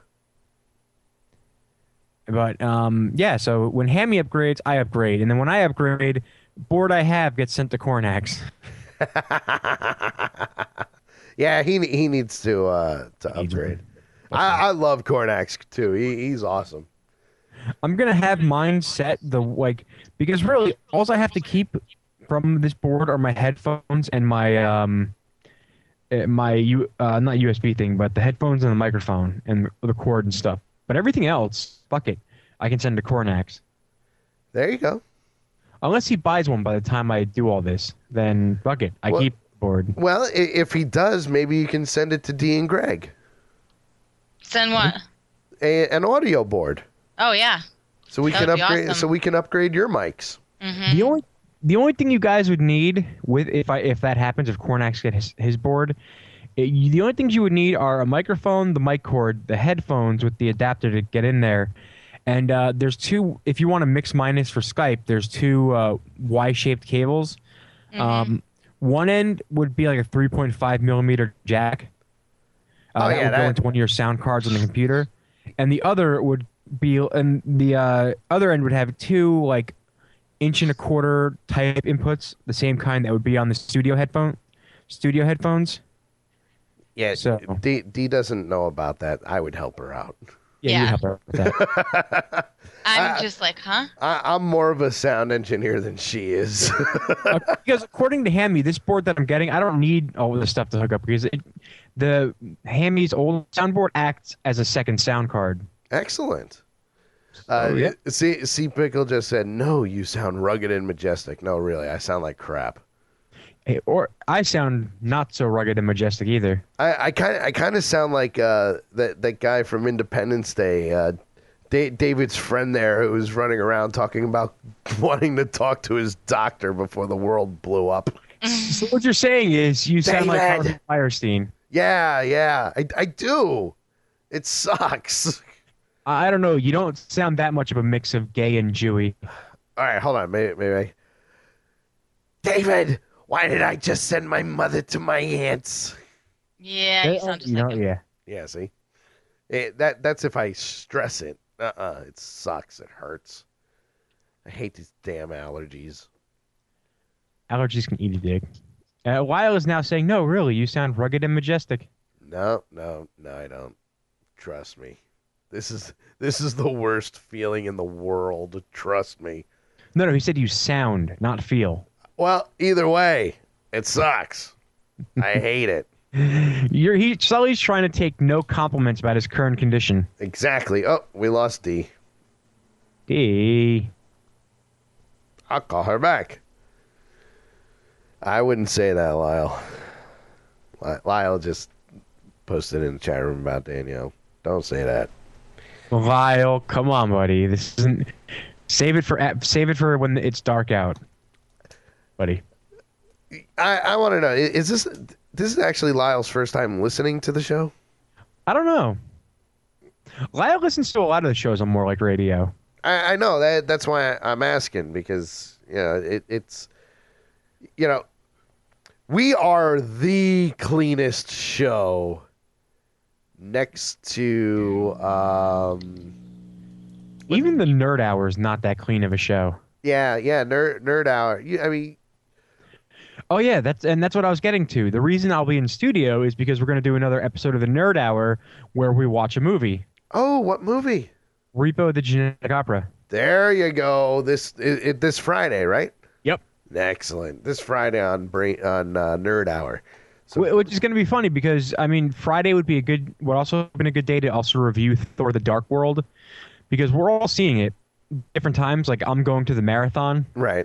but yeah. So when Hammy upgrades, I upgrade, and then when I upgrade, board I have gets sent to Cornax. Yeah, he needs to upgrade. I love Cornax too. He's awesome. I'm gonna have mine set because really all I have to keep from this board are my headphones and my not USB thing, but the headphones and the microphone and the cord and stuff. But everything else, fuck it, I can send to Cornax. There you go. Unless he buys one by the time I do all this, then fuck it, I keep the board. Well, if he does, maybe you can send it to Dee and Greg. Send what? An audio board, Oh, yeah. so we That can would be upgrade. awesome. So we can upgrade your mics. Mm-hmm. The only thing you guys would need if that happens, if Cornax gets his board, the only things you would need are a microphone, the mic cord, the headphones with the adapter to get in there, and there's 2. If you want to mix minus for Skype, there's 2 Y-shaped cables. One end would be like a 3.5 millimeter jack. Oh, that yeah, would go into one of your sound cards on the computer, and the other would be, and the other end would have 2 like 1.25 inch type inputs, the same kind that would be on the studio headphone, studio headphones. Yeah, So- D doesn't know about that. I would help her out. Yeah, Yeah. you help her with that. I'm just like, huh? I'm more of a sound engineer than she is. Because according to Hammy, this board that I'm getting, I don't need all this stuff to hook up because the Hammy's old soundboard acts as a second sound card. Excellent. Yeah. See, Pickle just said, no, you sound rugged and majestic. No, really, I sound like crap. Hey, or I sound not so rugged and majestic either. I kind of sound like that guy from Independence Day, David's friend there, who was running around talking about wanting to talk to his doctor before the world blew up. So what you're saying is you sound like David. Harvey Firestein. Yeah, I do. It sucks. I don't know. You don't sound that much of a mix of gay and Jewy. All right, hold on, maybe. David, why did I just send my mother to my aunt's? Yeah, you sound just like him. yeah. Yeah, see, that's if I stress it. It sucks. It hurts. I hate these damn allergies. Allergies can eat a dick. Lyle is now saying, no, really, you sound rugged and majestic. No, I don't. Trust me. This is the worst feeling in the world. Trust me. No, he said you sound, not feel. Well, either way, it sucks. I hate it. Sully's trying to take no compliments about his current condition. Exactly. Oh, we lost D. D. I'll call her back. I wouldn't say that, Lyle. Lyle just posted in the chat room about Danielle. Don't say that. Lyle, come on, buddy. This isn't. Save it for when it's dark out, buddy. I want to know, is this is actually Lyle's first time listening to the show? I don't know. Lyle listens to a lot of the shows on More Like Radio. I know that's why I'm asking, because it's we are the cleanest show next to Even the Nerd Hour is not that clean of a show. nerd hour. I mean, Oh yeah, that's what I was getting to. The reason I'll be in studio is because we're going to do another episode of the Nerd Hour where we watch a movie. oh, what movie? Repo the Genetic Opera. There you go. This Friday, right? Yep. Excellent. This Friday on Nerd Hour. So, Which is going to be funny because I mean Friday would also been a good day to also review Thor: The Dark World, because we're all seeing it different times. Like I'm going to the marathon, right.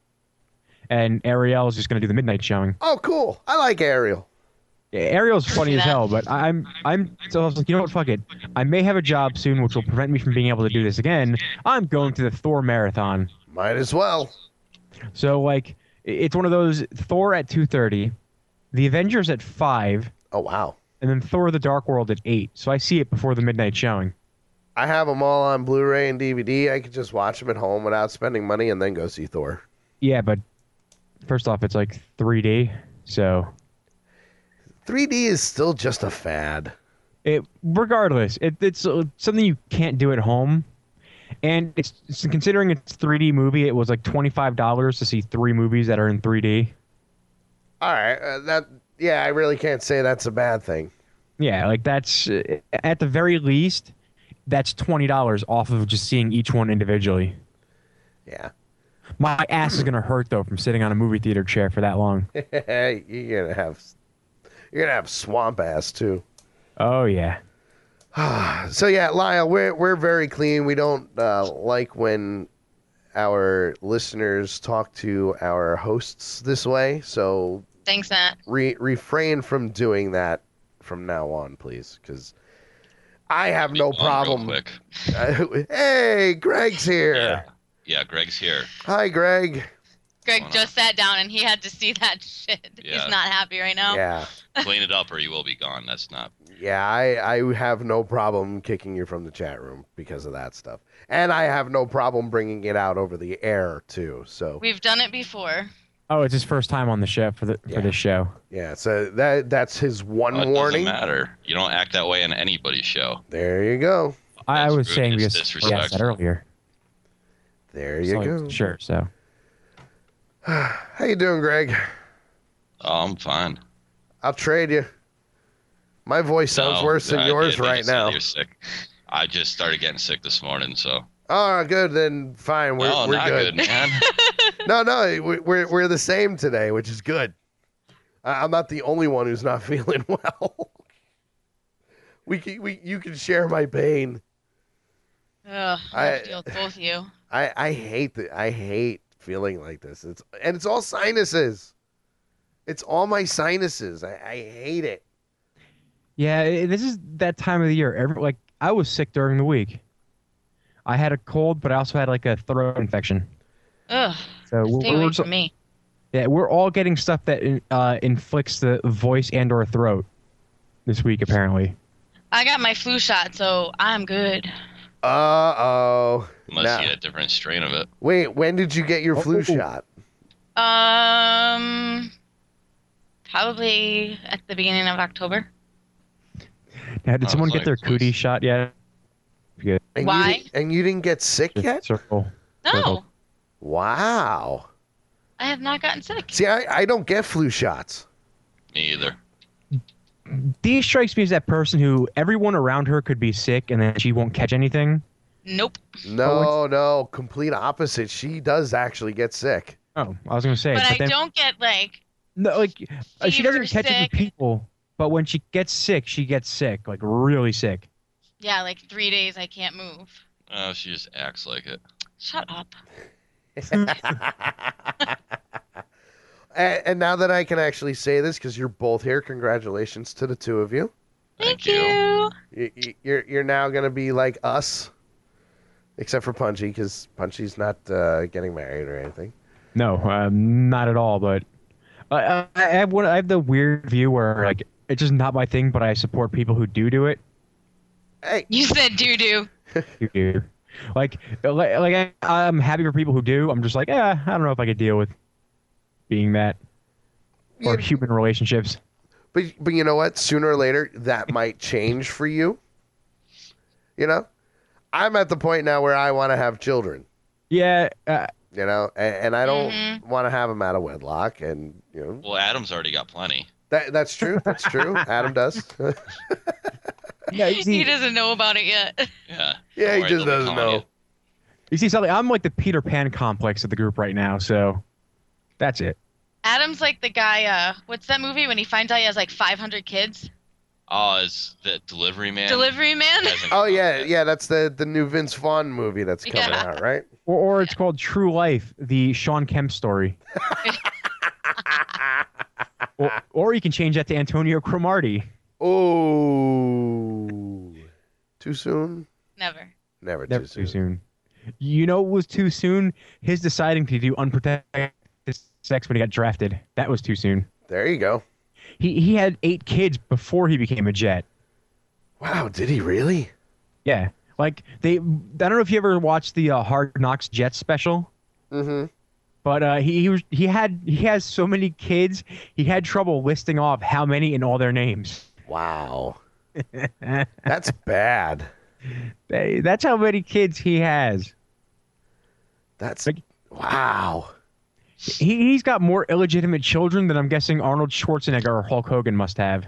and Ariel is just going to do the midnight showing. Oh, cool. I like Ariel. Ariel's funny as hell, but so I was like, you know what, fuck it. I may have a job soon which will prevent me from being able to do this again. I'm going to the Thor marathon. Might as well. So like it's one of those Thor at 2:30, the Avengers at 5, Oh, wow. and then Thor: The Dark World at 8. So I see it before the midnight showing. I have them all on Blu-ray and DVD. I could just watch them at home without spending money and then go see Thor. Yeah, but first off, it's like 3D, so 3D is still just a fad. regardless, it's something you can't do at home. And it's considering it's 3D movie, it was like $25 to see 3 movies that are in 3D. All right. I really can't say that's a bad thing. Yeah, like that's at the very least, that's $20 off of just seeing each one individually. Yeah. My ass is gonna hurt though from sitting on a movie theater chair for that long. You're gonna have swamp ass too. Oh yeah. So yeah, Lyle, we're very clean. We don't like when our listeners talk to our hosts this way. So Thanks, Matt. refrain from doing that from now on, please, because I have no Real problem. quick. Hey, Greg's here. Yeah, Greg's here. Hi, Greg. Greg on? just sat down and he had to see that shit. Yeah. He's not happy right now. Yeah. Clean it up or you will be gone. That's not. Yeah, I have no problem kicking you from the chat room because of that stuff. And I have no problem bringing it out over the air, too. So, We've done it before. Oh, it's his first time on the show for this show. yeah, so that's his one It warning. doesn't matter. You don't act that way on anybody's show. There you go. I That's was rude. saying It's because I said disrespectful. earlier. There you go. Sure. So How you doing, Greg? Oh, I'm fine. I'll trade you. My voice sounds worse than yours right now. You're sick. I just started getting sick this morning, so. Oh, good. Then fine. We're not good. good, man. No, we're the same today, which is good. I'm not the only one who's not feeling well. You can share my pain. Ugh, I feel with both of you. I hate feeling like this. It's all sinuses. It's all my sinuses. I hate it. Yeah, this is that time of the year. I was sick during the week. I had a cold, but I also had like a throat infection. Ugh. So Stay away from me. Yeah, we're all getting stuff that inflicts the voice and/or throat this week, apparently. I got my flu shot, so I'm good. Uh-oh. Unless you had a different strain of it. Wait, when did you get your flu shot? Probably at the beginning of October. Now, did someone get their cootie shot yet? Good. And Why? You didn't get sick yet? Circle. No. Wow. I have not gotten sick. See, I don't get flu shots. Me either. Dee strikes me as that person who everyone around her could be sick and then she won't catch anything. Nope. No, complete opposite. She does actually get sick. Oh, I was going to say. But I don't get No, she doesn't catch it sick. with people, but when she gets sick, like really sick. Yeah, like 3 days I can't move. Oh, she just acts like it. Shut up. And now that I can actually say this, because you're both here, congratulations to the two of you. Thank you. You're now going to be like us, except for Punchy, because Punchy's not getting married or anything. No, not at all. But I have the weird view where like it's just not my thing, but I support people who do it. Hey, You said doo-doo. You do. Like I'm happy for people who do. I'm just like, I don't know if I could deal with being that or human relationships. But you know what? Sooner or later, that might change for you. You know, I'm at the point now where I want to have children. Yeah. You know, and I don't want to have them out of wedlock. And you know, Well, Adam's already got plenty. that's true. That's true. Adam does. Yeah, He doesn't know about it yet. Yeah. Yeah, Don't he worry, just they'll be doesn't calling know. you. You see something? I'm like the Peter Pan complex of the group right now, so that's it. Adam's like the guy, what's that movie when he finds out he has like 500 kids? Oh, is that Delivery Man? Delivery Man? Hasn't Oh come yeah, out yet. yeah. That's the new Vince Vaughn movie that's coming Yeah. out, right? Or it's called True Life, the Sean Kemp story. or you can change that to Antonio Cromartie. Oh, too soon? Never. Never Never too soon. too soon. You know what was too soon? His deciding to do unprotected sex when he got drafted. That was too soon. There you go. He had 8 kids before he became a Jet. Wow, did he really? Yeah. Like I don't know if you ever watched the Hard Knocks Jets special. Mm-hmm. But he has so many kids, he had trouble listing off how many and all their names. Wow. That's bad. That's how many kids he has. That's Like- wow. He's got more illegitimate children than I'm guessing Arnold Schwarzenegger or Hulk Hogan must have.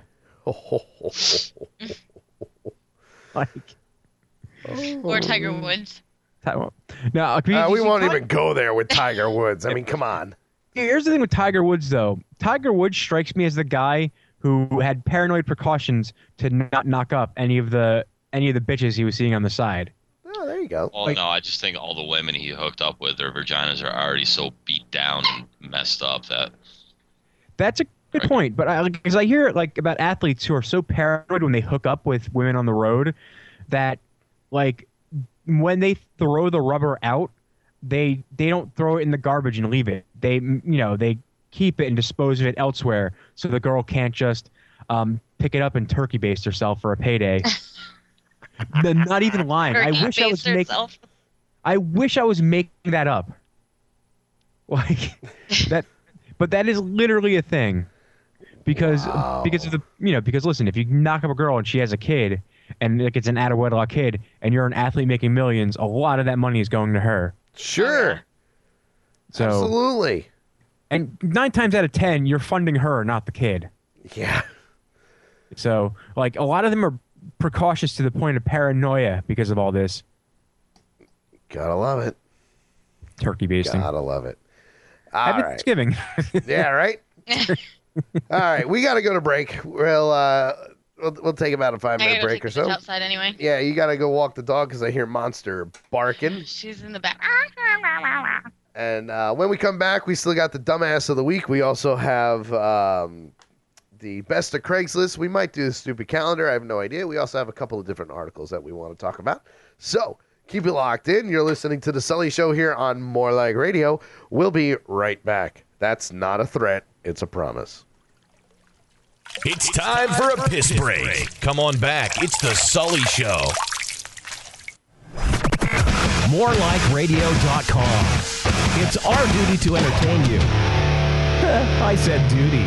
Like, Or Tiger Woods. now, we won't even go there with Tiger Woods. I mean, come on. Here's the thing with Tiger Woods, though. Tiger Woods strikes me as the guy who had paranoid precautions to not knock up any of the bitches he was seeing on the side. Oh, there you go. Well, no, I just think all the women he hooked up with, their vaginas are already so beat down and messed up that. That's a good point, but because I hear like about athletes who are so paranoid when they hook up with women on the road that like when they throw the rubber out, they don't throw it in the garbage and leave it. They keep it and dispose of it elsewhere so the girl can't just pick it up and turkey baste herself for a payday. Not even lying. I wish I was making that up. Like that, but that is literally a thing. Because of the because listen, if you knock up a girl and she has a kid and like it's an out of wedlock kid and you're an athlete making millions, a lot of that money is going to her. Sure. So Absolutely. and 9 times out of 10 you're funding her, not the kid. Yeah. So, like, a lot of them are precautious to the point of paranoia because of all this. Gotta love it. Turkey basting. Gotta love it. Happy All right. Thanksgiving. Yeah, right? All right, we got to go to break. We'll take about a 5-minute break or so. Outside anyway. Yeah, you got to go walk the dog because I hear Monster barking. She's in the back. And when we come back, we still got the dumbass of the week. We also have the best of Craigslist. We might do the stupid calendar. I have no idea. We also have a couple of different articles that we want to talk about. So keep it locked in. You're listening to The Sully Show here on More Like Radio. We'll be right back. That's not a threat. It's a promise. It's time for a piss break. Come on back. It's The Sully Show. MoreLikeRadio.com. It's our duty to entertain you. I said duty.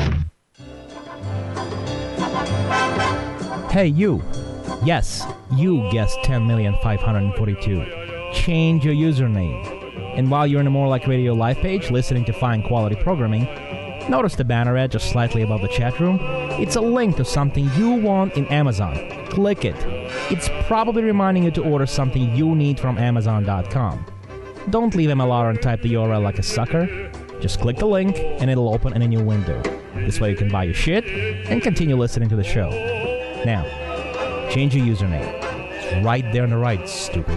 Hey, you. Yes, you guessed 10,542,000. Change your username. And while you're in the More Like Radio live page, listening to fine quality programming, notice the banner ad just slightly above the chat room? It's a link to something you want in Amazon. Click it. It's probably reminding you to order something you need from Amazon.com. Don't leave MLR and type the URL like a sucker. Just click the link and it'll open in a new window. This way you can buy your shit and continue listening to the show. Now, change your username. It's right there on the right, stupid.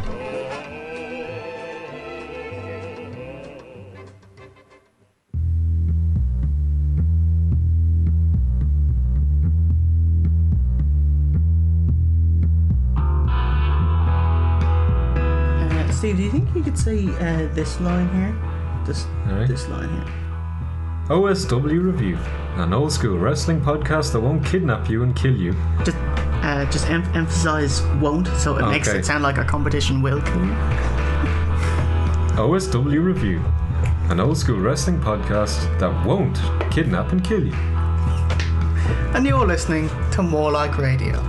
Steve, do you think you could say this line here? This line here. OSW Review, an old school wrestling podcast that won't kidnap you and kill you. Just emphasize won't, so it makes it sound like our competition will kill you. OSW Review, an old school wrestling podcast that won't kidnap and kill you. And you're listening to More Like Radio.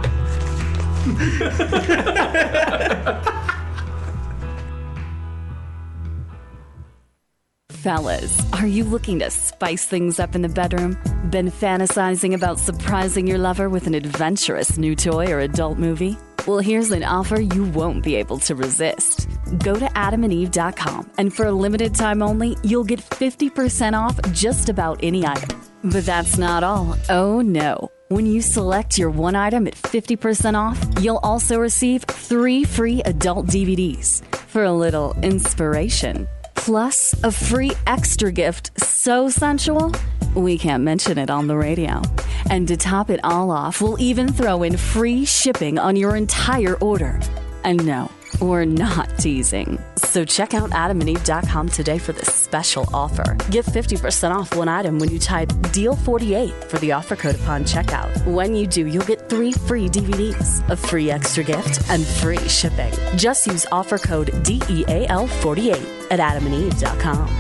Fellas, are you looking to spice things up in the bedroom? Been fantasizing about surprising your lover with an adventurous new toy or adult movie? Well, here's an offer you won't be able to resist. Go to adamandeve.com, and for a limited time only, you'll get 50% off just about any item. But that's not all. Oh no. When you select your one item at 50% off, you'll also receive 3 free adult DVDs for a little inspiration. Plus, a free extra gift so sensual, we can't mention it on the radio. And to top it all off, we'll even throw in free shipping on your entire order. And no, we're not teasing. So check out adamandeve.com today for this special offer. Get 50% off one item when you type DEAL48 for the offer code upon checkout. When you do, you'll get 3 free DVDs, a free extra gift, and free shipping. Just use offer code DEAL48 at adamandeve.com.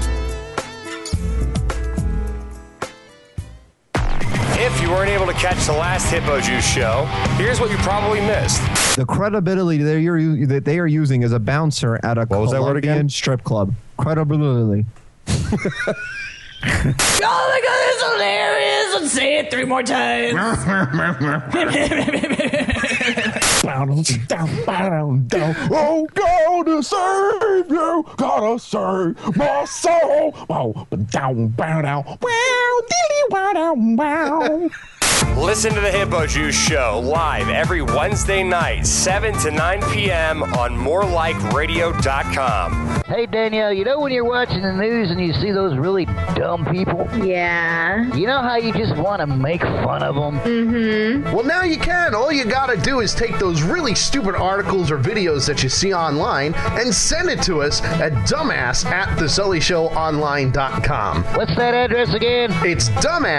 If you weren't able to catch the last Hippo Juice show, here's what you probably missed. The credibility that they are using as a bouncer at a Colombian strip club. Credibility. Oh my god, it's hilarious! Let's say it 3 more times. Oh, gotta save you, gotta save my soul. Listen to the Hippo Juice show live every Wednesday night, 7 to 9 p.m. on morelikeradio.com. Hey, Danielle, you know when you're watching the news and you see those really dumb people? Yeah. You know how you just want to make fun of them? Mm-hmm. Well, now you can. All you gotta do is take those really stupid articles or videos that you see online and send it to us at dumbass@thesullyshowonline.com. What's that address again? It's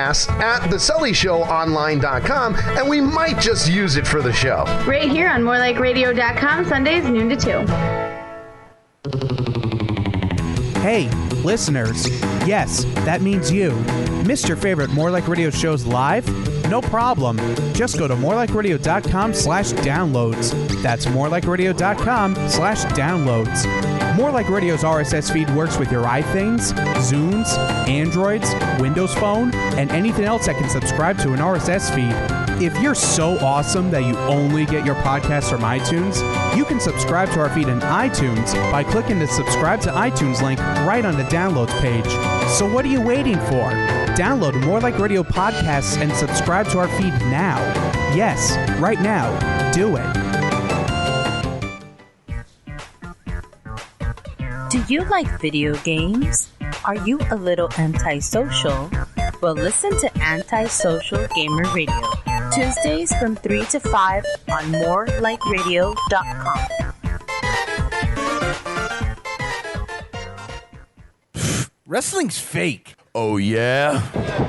dumbass@thesullyshowonline.com, and we might just use it for the show. Right here on morelikeradio.com, Sundays, noon to 2. Hey, listeners. Yes, that means you. Missed your favorite More Like Radio shows live? No problem. Just go to morelikeradio.com/downloads. That's morelikeradio.com/downloads. More Like Radio's RSS feed works with your iThings, Zunes, Androids, Windows Phone, and anything else that can subscribe to an RSS feed. If you're so awesome that you only get your podcasts from iTunes, you can subscribe to our feed in iTunes by clicking the subscribe to iTunes link right on the downloads page. So what are you waiting for? Download More Like Radio podcasts and subscribe to our feed now. Yes, right now. Do it. Do you like video games? Are you a little antisocial? Well, listen to Antisocial Gamer Radio. Tuesdays from 3 to 5 on morelikeradio.com. Wrestling's fake. Oh, yeah?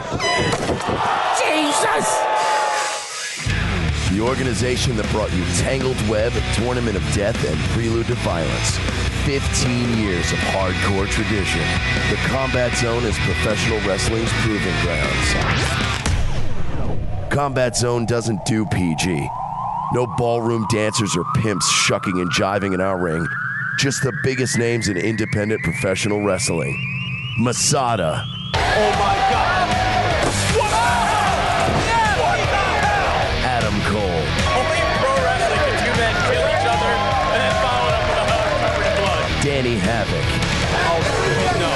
Jesus! The organization that brought you Tangled Web, Tournament of Death, and Prelude to Violence. 15 years of hardcore tradition. The Combat Zone is professional wrestling's proving grounds. Combat Zone doesn't do PG. No ballroom dancers or pimps shucking and jiving in our ring. Just the biggest names in independent professional wrestling. Masada. Oh my God! What the hell? Yeah, what the hell? Adam Cole. Only in pro wrestling can two men kill each other and then follow it up with a hug covered in blood. Danny Havoc. Oh, no.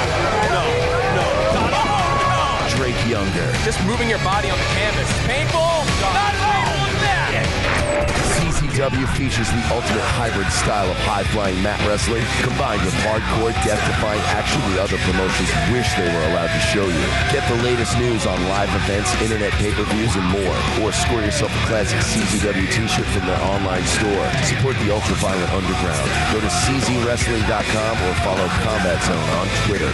Drake Younger. Just moving your body on the canvas. Painful? Not painful as that! CZW features the ultimate hybrid style of high-flying mat wrestling combined with hardcore, death-defying action the other promotions wish they were allowed to show you. Get the latest news on live events, internet pay-per-views, and more. Or score yourself a classic CZW t-shirt from their online store. Support the ultra-violent underground. Go to czwrestling.com or follow Combat Zone on Twitter.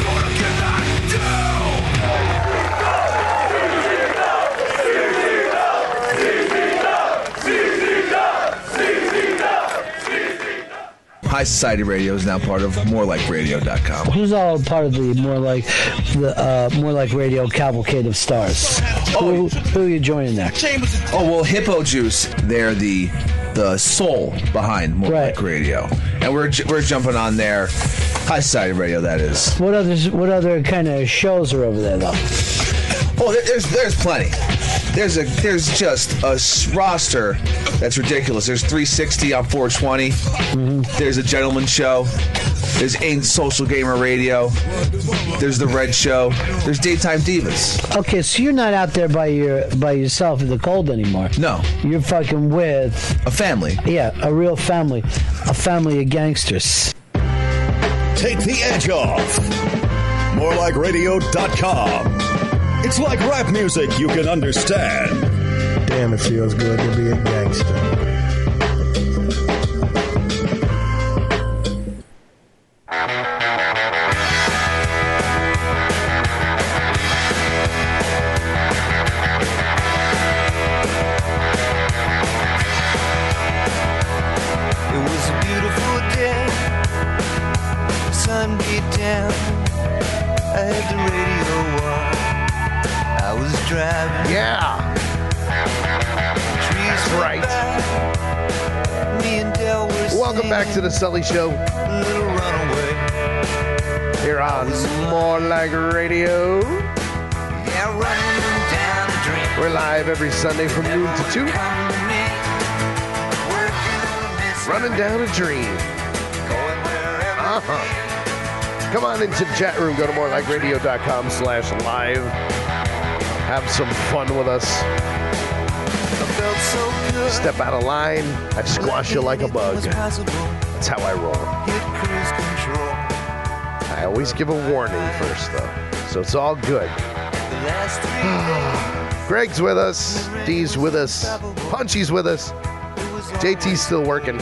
High Society Radio is now part of morelikeradio.com. Who's all part of the More Like Radio cavalcade of stars? Who are you joining there? Oh, well, Hippo Juice, they're the soul behind More Like Radio. And we're jumping on there. High Society Radio, that is. What other kind of shows are over there, though? Oh, there's plenty. There's just a roster that's ridiculous. There's 360 on 420. Mm-hmm. There's a Gentleman Show. There's Ain't Social Gamer Radio. There's The Red Show. There's Daytime Divas. Okay, so you're not out there by yourself in the cold anymore. No. You're fucking with a family. Yeah, a real family. A family of gangsters. Take the edge off. morelikeradio.com. It's like rap music you can understand. Damn, it feels good to be a gangster. It was a beautiful day. The sun beat down. I had the radio on. I was driving. Yeah. Trees right. Me and Del were Welcome back to the Sully Show. Little runaway. Here on More Like Radio. Yeah, running down a dream. We're live every Sunday from noon to 2. Running down a dream. Come on into the chat room. Go to morelikeradio.com/live. Have some fun with us. Step out of line. I squash you like a bug. That's how I roll. I always give a warning first, though. So it's all good. Greg's with us. D's with us. Punchy's with us. JT's still working.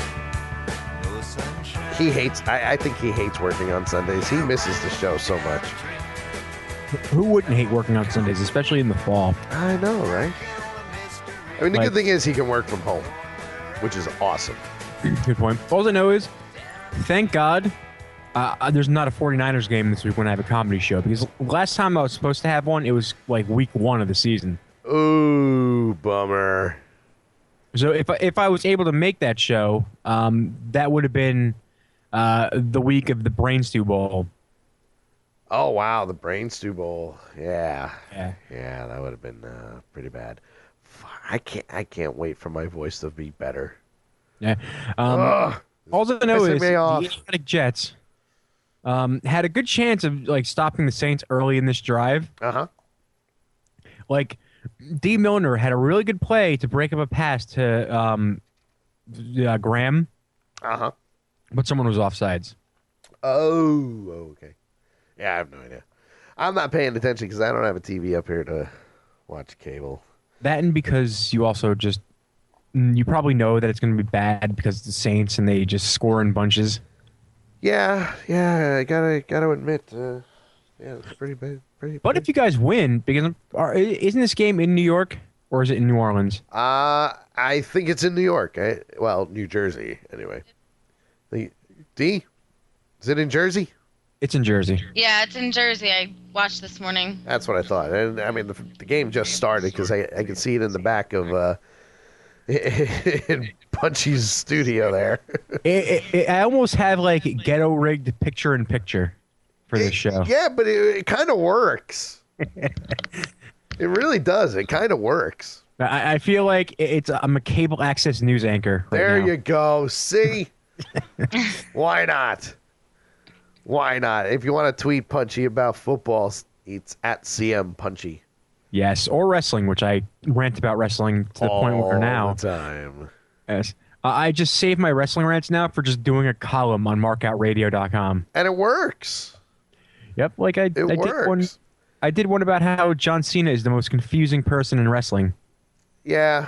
He hates, I think he hates working on Sundays. He misses the show so much. Who wouldn't hate working on Sundays, especially in the fall? I know, right? I mean, the good thing is he can work from home, which is awesome. Good point. All I know is, thank God, there's not a 49ers game this week when I have a comedy show, because last time I was supposed to have one, it was like week 1 of the season. Ooh, bummer. So if I was able to make that show, that would have been the week of the Brain Stew Bowl. Oh wow, the Brain Stew Bowl. Yeah, that would have been pretty bad. I can't wait for my voice to be better. Yeah. All I know is the Athletic Jets had a good chance of like stopping the Saints early in this drive. Like D. Milner had a really good play to break up a pass to Graham. But someone was offsides. Oh, okay. Yeah, I have no idea. I'm not paying attention because I don't have a TV up here to watch cable. That and because you also just you probably know that it's going to be bad because it's the Saints and they just score in bunches. Yeah, I gotta admit, it's pretty bad. But if you guys win, because isn't this game in New York or is it in New Orleans? I think it's in New York. New Jersey anyway. D, is it in Jersey? It's in Jersey. Yeah, it's in Jersey. I watched this morning. That's what I thought. And I mean, the game just started because I can see it in the back of in Punchy's studio there. I almost have like ghetto rigged picture-in-picture for this show. Yeah, but it kind of works. It really does. It kind of works. I feel like I'm a cable access news anchor. There you go. See? Why not? Why not? If you want to tweet Punchy about football, it's at CM Punchy. Yes, or wrestling, which I rant about wrestling to the point where now. All the time. Yes. I just save my wrestling rants now for just doing a column on markoutradio.com. And it works. Yep, like I did one about how John Cena is the most confusing person in wrestling. Yeah.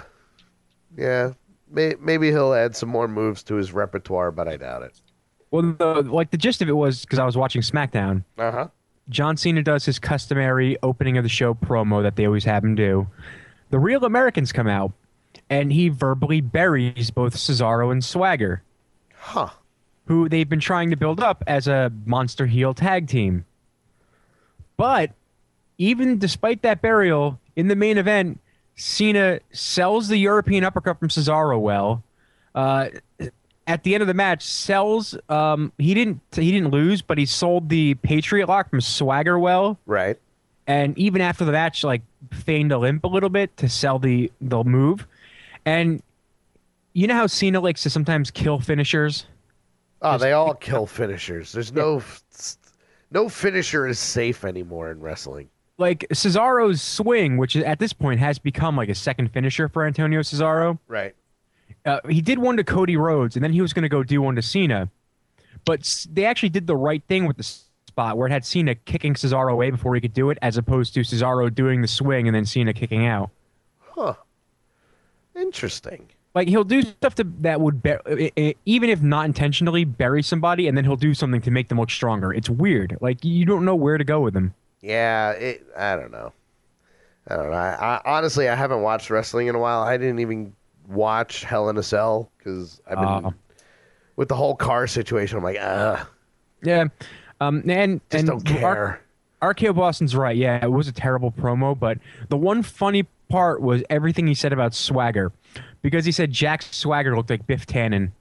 Maybe he'll add some more moves to his repertoire, but I doubt it. Well, the gist of it was because I was watching SmackDown. John Cena does his customary opening of the show promo that they always have him do. The Real Americans come out, and he verbally buries both Cesaro and Swagger, who they've been trying to build up as a monster heel tag team. But even despite that burial, in the main event, Cena sells the European uppercut from Cesaro well. At the end of the match, he didn't lose, but he sold the Patriot Lock from Swagger well. Right. And even after the match, like feigned a limp a little bit to sell the move. And you know how Cena likes to sometimes kill finishers? Oh, they all kill finishers. There's no finisher is safe anymore in wrestling. Like Cesaro's swing, which at this point has become like a second finisher for Antonio Cesaro. Right. He did one to Cody Rhodes, and then he was going to go do one to Cena. But they actually did the right thing with the spot where it had Cena kicking Cesaro away before he could do it, as opposed to Cesaro doing the swing and then Cena kicking out. Huh. Interesting. Like, he'll do stuff that would, even if not intentionally, bury somebody, and then he'll do something to make them look stronger. It's weird. Like, you don't know where to go with him. Yeah, I don't know. I honestly, I haven't watched wrestling in a while. I didn't even watch Hell in a Cell because I've been with the whole car situation. I'm like, yeah, and don't care. RKO Boston's right. Yeah, it was a terrible promo, but the one funny part was everything he said about Swagger, because he said Jack Swagger looked like Biff Tannen.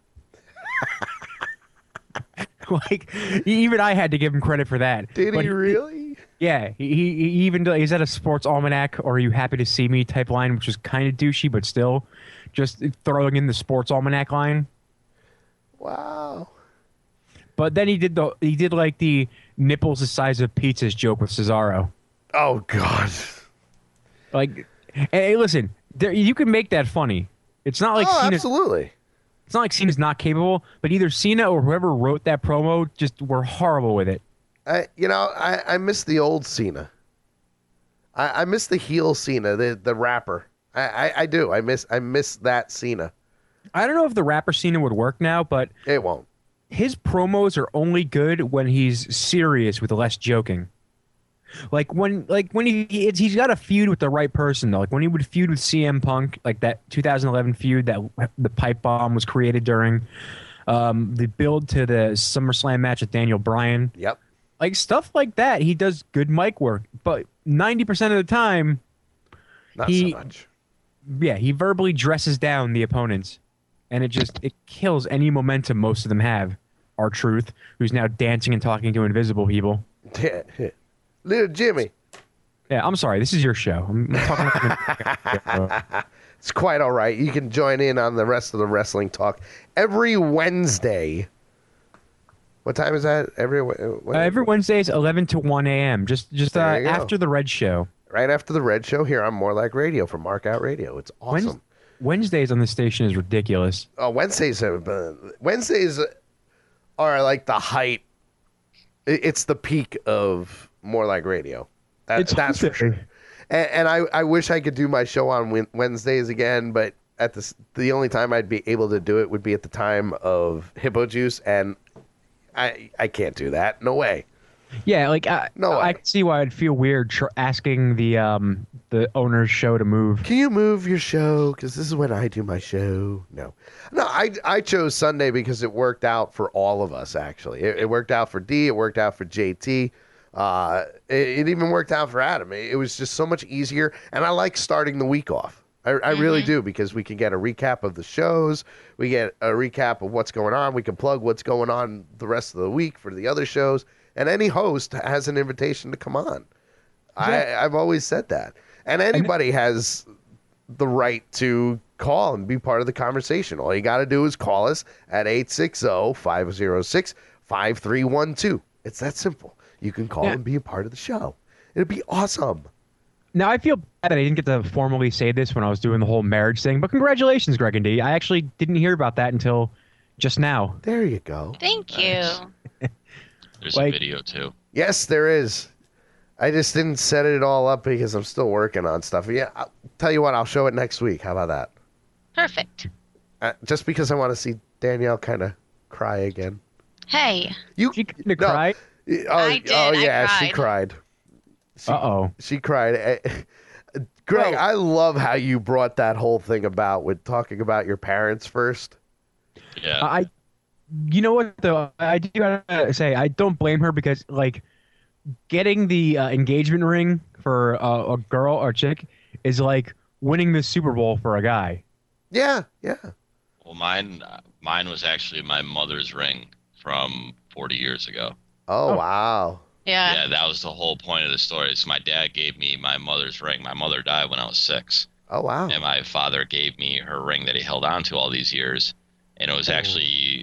Like, even I had to give him credit for that. Did he really? Yeah, he even he's at a Sports Almanac or Are You Happy to See Me type line, which was kind of douchey, but still just throwing in the Sports Almanac line. Wow. But then he did like the nipples the size of pizzas joke with Cesaro. Oh God. Like, hey, listen, you can make that funny. It's not like absolutely. It's not like Cena's not capable, but either Cena or whoever wrote that promo just were horrible with it. I miss the old Cena. I miss the heel Cena, the rapper. I do. I miss that Cena. I don't know if the rapper Cena would work now, but it won't. His promos are only good when he's serious with less joking. Like when he's got a feud with the right person though. Like when he would feud with CM Punk, like that 2011 feud that the pipe bomb was created during, the build to the SummerSlam match with Daniel Bryan. Yep. Like stuff like that, he does good mic work, but 90% of the time, not so much. Yeah, he verbally dresses down the opponents, and it kills any momentum most of them have. R-Truth, who's now dancing and talking to invisible people. Little Jimmy. Yeah, I'm sorry. This is your show. I'm talking. It's quite all right. You can join in on the rest of the wrestling talk every Wednesday. What time is that? Every Wednesday is 11 to 1 a.m. Just after the Red Show. Right after the Red Show here on More Like Radio from Markout Radio. It's awesome. Wednesdays on the station is ridiculous. Wednesdays are like the height. It's the peak of More Like Radio. That's for sure. And I wish I could do my show on Wednesdays again, but at the only time I'd be able to do it would be at the time of Hippo Juice, and I can't do that. No way. Yeah, like I can see why I'd feel weird asking the owner's show to move. Can you move your show? Because this is when I do my show. No, I chose Sunday because it worked out for all of us. Actually, it worked out for D. It worked out for JT. It even worked out for Adam. It was just so much easier, and I like starting the week off. I really do, because we can get a recap of the shows. We get a recap of what's going on. We can plug what's going on the rest of the week for the other shows. And any host has an invitation to come on. Yeah. I've always said that. And anybody has the right to call and be part of the conversation. All you got to do is call us at 860-506-5312. It's that simple. You can call and be a part of the show. It'd be awesome. Now, I feel bad that I didn't get to formally say this when I was doing the whole marriage thing, but congratulations, Greg and D. I actually didn't hear about that until just now. There you go. Thank you. There's a video, too. Yes, there is. I just didn't set it all up because I'm still working on stuff. Yeah, I'll tell you what, I'll show it next week. How about that? Perfect. Just because I want to see Danielle kind of cry again. Hey. She kind of cried? I did. Oh, yeah, I she cried. Uh-oh. She cried. Greg, I love how you brought that whole thing about with talking about your parents first. Yeah. You know what, though? I do gotta say, I don't blame her, because, like, getting the engagement ring for a girl or chick is like winning the Super Bowl for a guy. Yeah, yeah. Well, mine was actually my mother's ring from 40 years ago. Oh, wow. Yeah. Yeah, that was the whole point of the story. So my dad gave me my mother's ring. My mother died when I was 6. Oh, wow. And my father gave me her ring that he held on to all these years. And it was actually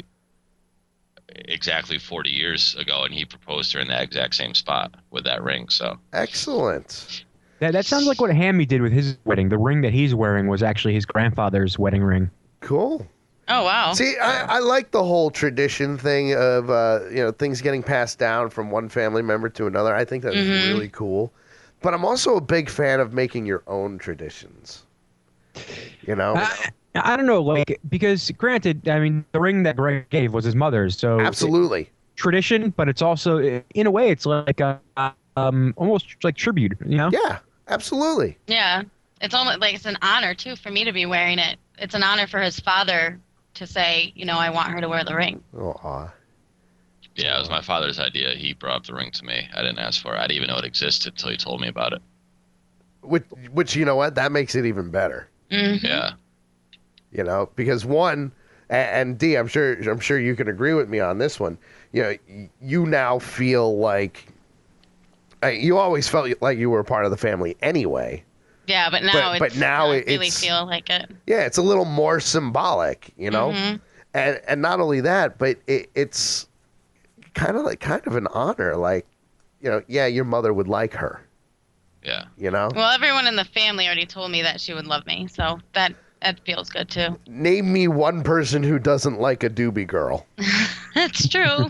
exactly 40 years ago, and he proposed to her in that exact same spot with that ring. So excellent. That sounds like what Hammy did with his wedding. The ring that he's wearing was actually his grandfather's wedding ring. Cool. Oh, wow. See, I like the whole tradition thing of things getting passed down from one family member to another. I think that's really cool. But I'm also a big fan of making your own traditions. You know? I don't know, like, because granted, I mean, the ring that Greg gave was his mother's, so absolutely tradition, but it's also, in a way, it's like almost like tribute, you know? Yeah, absolutely. Yeah, it's almost like it's an honor too for me to be wearing it. It's an honor for his father to say, I want her to wear the ring. Aw. Yeah, it was my father's idea. He brought up the ring to me. I didn't ask for it. I didn't even know it existed until he told me about it. Which you know what? That makes it even better. Mm-hmm. Yeah. Because one, and D, I'm sure you can agree with me on this one. You now feel like you always felt like you were a part of the family anyway. Yeah, but now I really it's feel like it. Yeah, it's a little more symbolic, Mm-hmm. and not only that, but it's kind of an honor. Like, your mother would like her. Yeah. Well, everyone in the family already told me that she would love me, so that feels good too. Name me one person who doesn't like a doobie girl. That's true.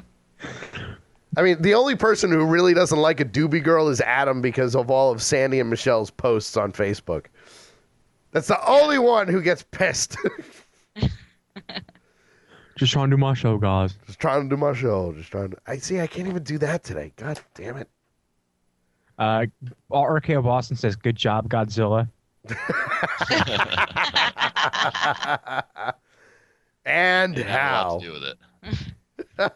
I mean, the only person who really doesn't like a doobie girl is Adam because of all of Sandy and Michelle's posts on Facebook. That's the only one who gets pissed. Just trying to do my show, guys. Just trying to do my show. I can't even do that today. God damn it. RKO Boston says, "Good job, Godzilla." And how? To do with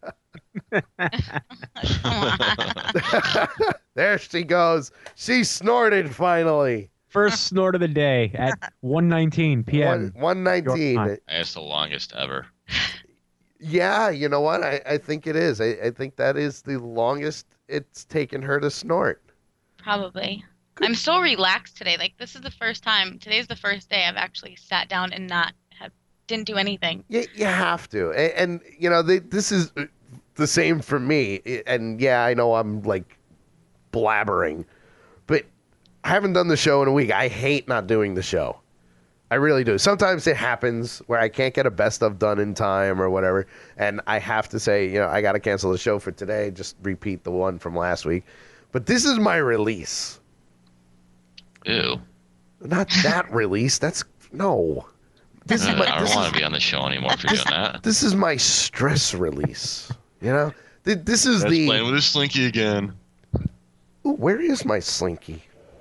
it. There she goes. She snorted finally. First snort of the day at 1:19 p.m. 1:19. It's the longest ever. Yeah, you know what? I think it is. I think that is the longest it's taken her to snort. Probably. I'm so relaxed today. Like, this is the first time. Today's the first day I've actually sat down and didn't do anything. You have to. And you know, this is the same for me. And yeah, I know I'm like blabbering, but I haven't done the show in a week. I hate not doing the show. I really do. Sometimes it happens where I can't get a best of done in time or whatever, and I have to say, you know, I got to cancel the show for today, just repeat the one from last week. But this is my release. Ew. Not that release. That's no. I don't want to be on the show anymore for doing that. This is my stress release. You know, this is That's playing with his slinky again. Ooh, where is my slinky?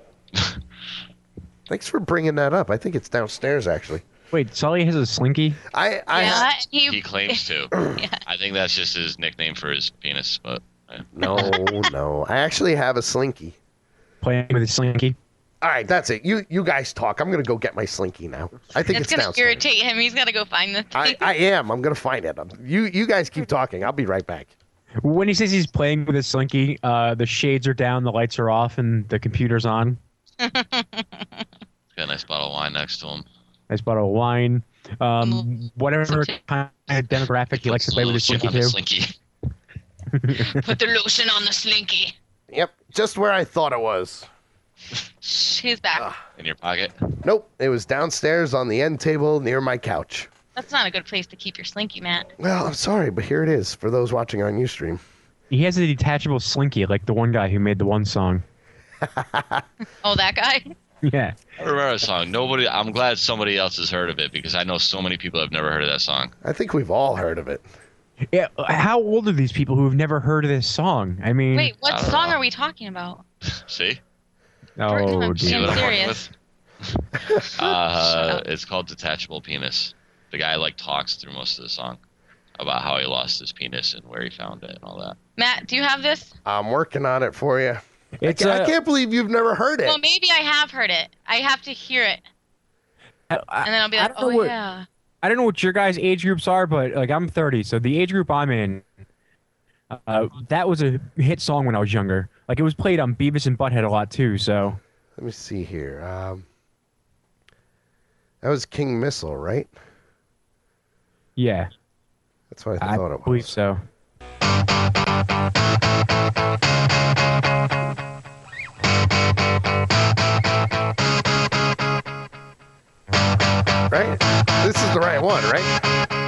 Thanks for bringing that up. I think it's downstairs, actually. Wait, Sully has a slinky? He claims to. Yeah. I think that's just his nickname for his penis, but No. I actually have a slinky. Playing with his slinky? All right, that's it. You guys talk. I'm going to go get my slinky now. I think it's gonna downstairs. irritate him. He's got to go find the thing. I am. I'm going to find it. You guys keep talking. I'll be right back. When he says he's playing with his slinky, the shades are down, the lights are off, and the computer's on. got a nice bottle of wine next to him. Nice bottle of wine. Whatever kind of demographic he likes to play with his slinky too. Put the lotion on the slinky. Yep, just where I thought it was. She's back. In your pocket? Nope, it was downstairs on the end table near my couch. That's not a good place to keep your slinky, Matt. Well, I'm sorry, but here it is for those watching on Ustream. He has a detachable slinky, like the one guy who made the one song. Oh, that guy? Yeah. I remember a song. I'm glad somebody else has heard of it because I know so many people have never heard of that song. I think we've all heard of it. Yeah. How old are these people who have never heard of this song? I mean, wait, what song are we talking about? See? Oh, See what I'm working serious. with? It's called Detachable Penis. The guy talks through most of the song about how he lost his penis and where he found it and all that. Matt, do you have this? I'm working on it for you. I I can't believe you've never heard it. Well, maybe I have heard it. I have to hear it. And then I'll be like, yeah. I don't know what your guys' age groups are, but I'm 30, so the age group I'm in, that was a hit song when I was younger. It was played on Beavis and Butthead a lot too. So let me see here. That was King Missile, right? Yeah, that's what I thought it was. I believe so. Right? This is the right one, right?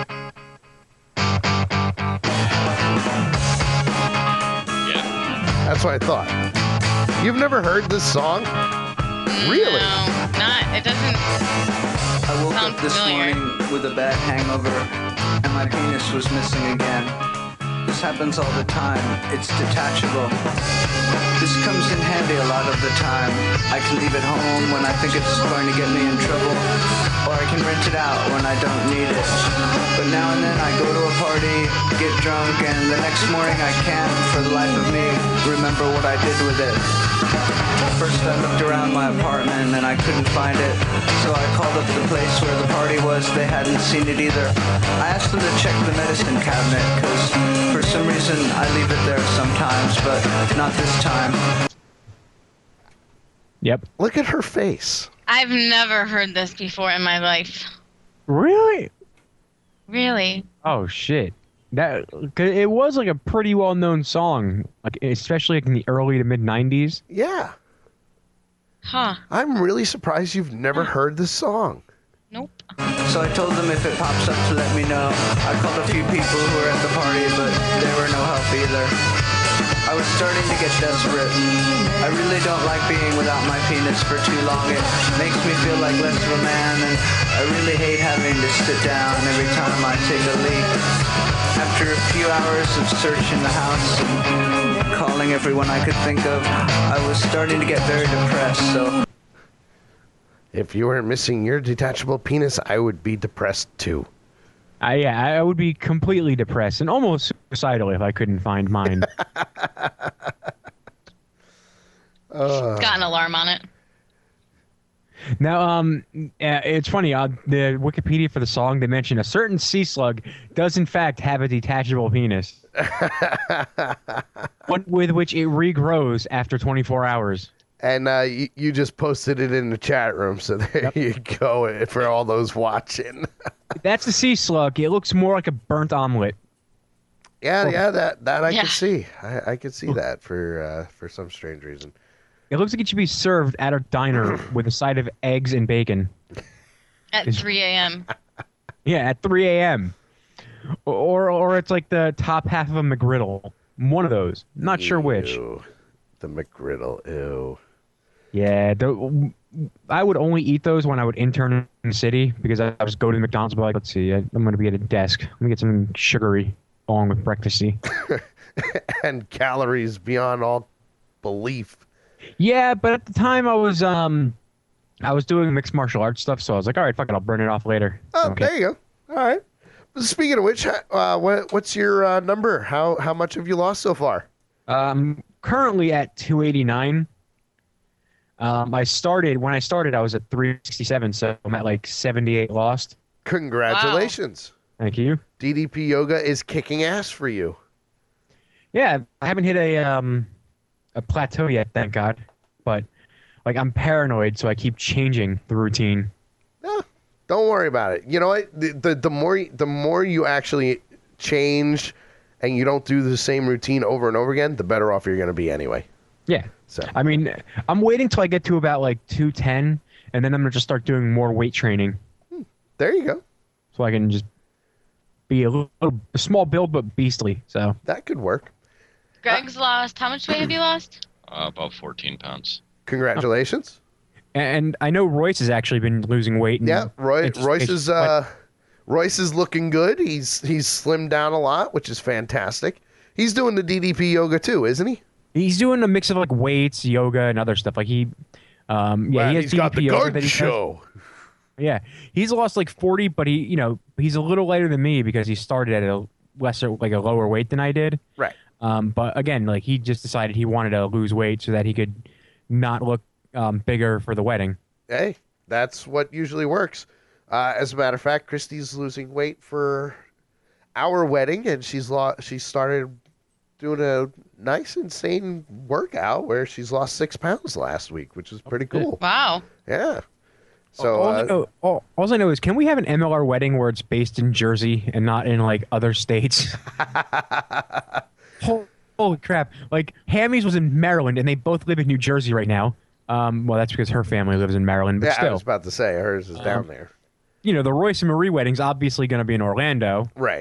Yeah. That's what I thought. You've never heard this song? Really? No, it doesn't. I woke up this morning with a bad hangover, and my penis was missing again. This happens all the time. It's detachable. This comes in handy a lot of the time. I can leave it home when I think it's going to get me in trouble, or I can rent it out when I don't need it. But now and then I go to a party, get drunk, and the next morning I can't, for the life of me, remember what I did with it. First I looked around my apartment and I couldn't find it, so I called up the place where the party was. They hadn't seen it either. I asked them to check the medicine cabinet, because for some reason I leave it there sometimes, but not this time. Yep. Look at her face. I've never heard this before in my life. Really? Really? Oh shit! It was a pretty well-known song, especially in the early to mid '90s. Yeah. Huh. I'm really surprised you've never heard this song. Nope. So I told them if it pops up to let me know. I called a few people who were at the party, but they were no help either. I was starting to get desperate. I really don't like being without my penis for too long. It makes me feel like less of a man, and I really hate having to sit down every time I take a leak. After a few hours of searching the house and calling everyone I could think of, I was starting to get very depressed, so... If you weren't missing your detachable penis, I would be depressed too. I would be completely depressed and almost suicidal if I couldn't find mine. Got an alarm on it. Now, it's funny. The Wikipedia for the song, they mention a certain sea slug does in fact have a detachable penis, one with which it regrows after 24 hours. And you just posted it in the chat room, so there you go for all those watching. That's the sea slug. It looks more like a burnt omelet. Yeah, that I could see. I could see that for some strange reason. It looks like it should be served at a diner with a side of eggs and bacon. At 3 a.m. Yeah, at 3 a.m. Or it's like the top half of a McGriddle. One of those. Not sure which. The McGriddle, ew. Yeah, I would only eat those when I would intern in the city because I just go to McDonald's and be like, let's see, I'm going to be at a desk. I'm going to get something sugary along with breakfasty. And calories beyond all belief. Yeah, but at the time I was doing mixed martial arts stuff, so I was like, all right, fuck it, I'll burn it off later. Oh, okay. There you go. All right. Speaking of which, what's your number? How much have you lost so far? Currently at 289. When I started, I was at 367, so I'm at like 78 lost. Congratulations. Wow. Thank you. DDP Yoga is kicking ass for you. Yeah, I haven't hit a plateau yet, thank God. But like I'm paranoid, so I keep changing the routine. No, don't worry about it. You know what? The more you actually change and you don't do the same routine over and over again, the better off you're going to be anyway. Yeah. So I mean, I'm waiting till I get to about like 210, and then I'm gonna just start doing more weight training. There you go. So I can just be a small build but beastly. So that could work. Greg's lost. How much weight have you lost? About 14 pounds. Congratulations. And I know Royce has actually been losing weight. Yeah, Royce is looking good. He's slimmed down a lot, which is fantastic. He's doing the DDP yoga too, isn't he? He's doing a mix of like weights, yoga, and other stuff. Like he has he's got the yoga gun that he show. does. Yeah, he's lost like 40, but he's a little lighter than me because he started at a lower weight than I did. Right. But again, like he just decided he wanted to lose weight so that he could not look bigger for the wedding. Hey, that's what usually works. As a matter of fact, Christy's losing weight for our wedding, and she started doing a nice, insane workout where she's lost 6 pounds last week, which is pretty cool. Wow. Yeah. So all I know is, can we have an MLR wedding where it's based in Jersey and not in like other states? Holy crap! Like Hammy's was in Maryland, and they both live in New Jersey right now. Well, that's because her family lives in Maryland, but still. I was about to say hers is down there. The Royce and Marie wedding's obviously going to be in Orlando, right?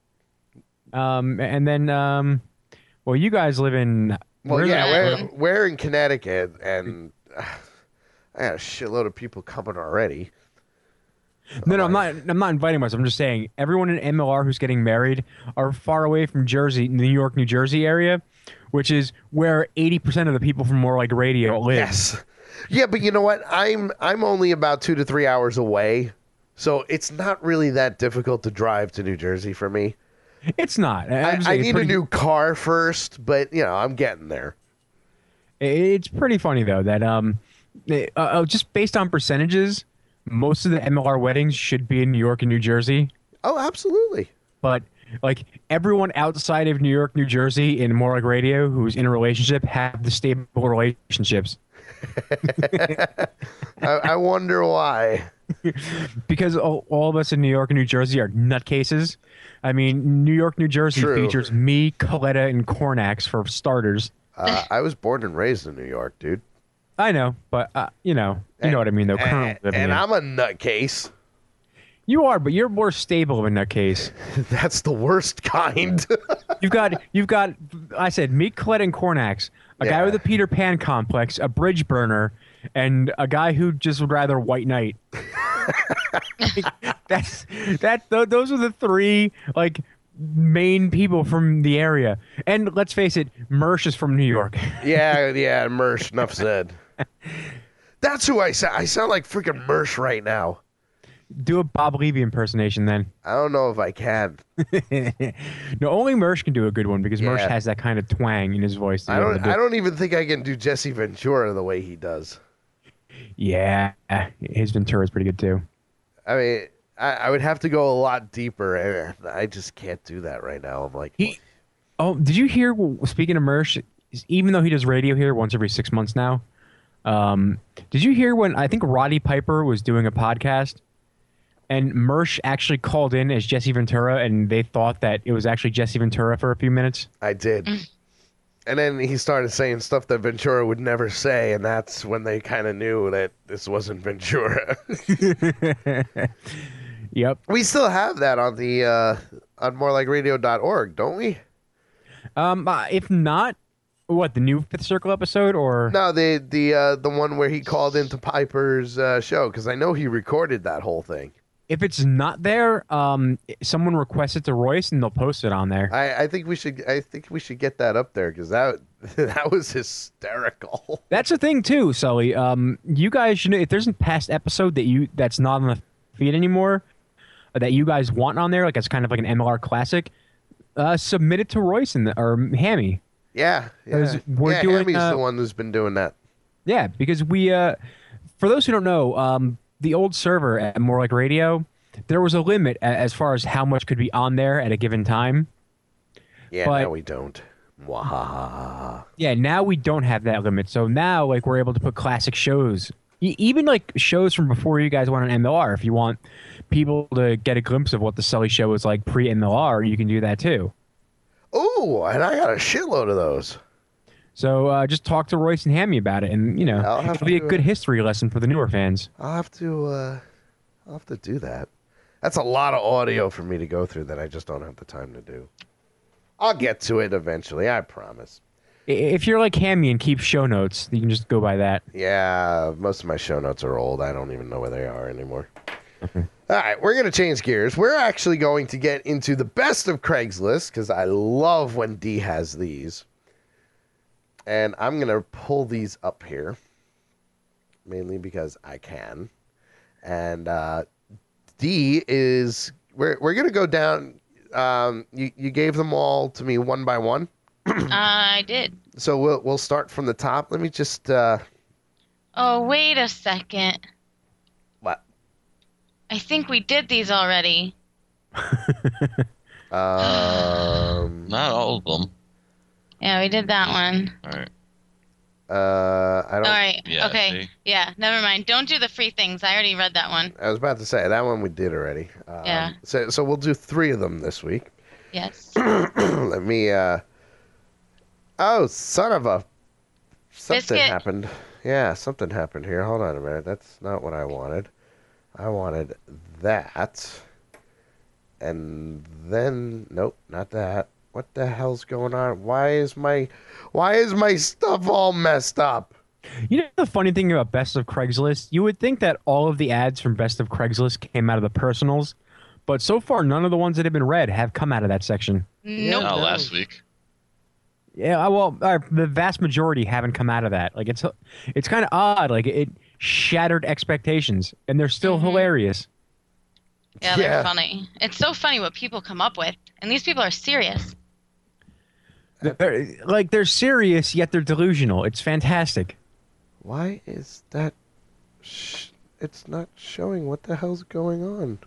And then, well, you guys live in. Well, yeah, we're in Connecticut, and I got a shitload of people coming already. No, I'm not inviting myself. I'm just saying everyone in MLR who's getting married are far away from Jersey, New York, New Jersey area, which is where 80% of the people from More Like Radio live. Yes. Yeah, but you know what? I'm only about 2 to 3 hours away, so it's not really that difficult to drive to New Jersey for me. It's not. I need a new car first, but I'm getting there. It's pretty funny though that just based on percentages, most of the MLR weddings should be in New York and New Jersey. Oh, absolutely. But like everyone outside of New York, New Jersey in More Like Radio who's in a relationship have the stable relationships. I wonder why. Because all of us in New York and New Jersey are nutcases. I mean, New York, New Jersey features me, Coletta, and Cornax for starters. I was born and raised in New York, dude. I know, but you know what I mean, though. And I'm a nutcase. You are, but you're more stable of a nutcase. That's the worst kind. You've got. I said, meet Colette and Cornax, a guy with a Peter Pan complex, a bridge burner, and a guy who just would rather White Knight. Those are the three like main people from the area. And let's face it, Mersh is from New York. yeah, Mersh. Enough said. That's who I sound. I sound like freaking Mersh right now. Do a Bob Levy impersonation then. I don't know if I can. No, only Mersh can do a good one because Mersh has that kind of twang in his voice. I don't even think I can do Jesse Ventura the way he does. Yeah, his Ventura is pretty good too. I mean, I would have to go a lot deeper, and I just can't do that right now. I'm like, Oh, did you hear? Speaking of Mersh, even though he does radio here once every 6 months now, did you hear when I think Roddy Piper was doing a podcast, and Mersh actually called in as Jesse Ventura, and they thought that it was actually Jesse Ventura for a few minutes? I did. And then he started saying stuff that Ventura would never say, and that's when they kind of knew that this wasn't Ventura. Yep. We still have that on the on morelikeradio.org, don't we? If not, what, the new Fifth Circle episode, or no, the one where he called into Piper's show, because I know he recorded that whole thing. If it's not there, someone requests it to Royce and they'll post it on there. I think we should get that up there, because that was hysterical. That's the thing too, Sully. You guys should know, if there's a past episode that's not on the feed anymore, that you guys want on there, like it's kind of like an MLR classic, submit it to Royce or Hammy. Yeah. We're doing, Hammy's the one who's been doing that. Yeah, because we, for those who don't know, the old server at More Like Radio, there was a limit as far as how much could be on there at a given time. Yeah, but, now we don't. Wahahaha. Yeah, now we don't have that limit. So now, like, we're able to put classic shows, even like shows from before you guys went on MLR. If you want people to get a glimpse of what the Sully show was like pre-MLR, you can do that too. Oh, and I got a shitload of those. So just talk to Royce and Hammy about it, and it'll be a good history lesson for the newer fans. I'll have to do that. That's a lot of audio for me to go through that I just don't have the time to do. I'll get to it eventually, I promise. If you're like Hammy and keep show notes, you can just go by that. Yeah, most of my show notes are old. I don't even know where they are anymore. Okay. All right, we're going to change gears. We're actually going to get into the best of Craigslist, because I love when D has these. And I'm going to pull these up here, mainly because I can. And D is, we're going to go down. You gave them all to me one by one. I did. So we'll start from the top. Let me just. Oh, wait a second. What? I think we did these already. Not all of them. Yeah, we did that one. All right. I don't. All right. Yeah, okay. see? Yeah. Never mind. Don't do the free things. I already read that one. I was about to say that one we did already. Yeah. So we'll do 3 of them this week. Yes. Let me. Oh, son of a. Something Biscuit. happened. Yeah, something happened here. Hold on a minute. That's not what I wanted. I wanted that. And then nope, not that. What the hell's going on? Why is my stuff all messed up? You know the funny thing about Best of Craigslist? You would think that all of the ads from Best of Craigslist came out of the personals, but so far none of the ones that have been read have come out of that section. Nope. No, last week. Yeah, well, the vast majority haven't come out of that. Like it's kind of odd. Like it shattered expectations, and they're still hilarious. Yeah, they're funny. It's so funny what people come up with, and these people are serious. They're serious, yet they're delusional. It's fantastic. Why is that? It's not showing. What the hell's going on?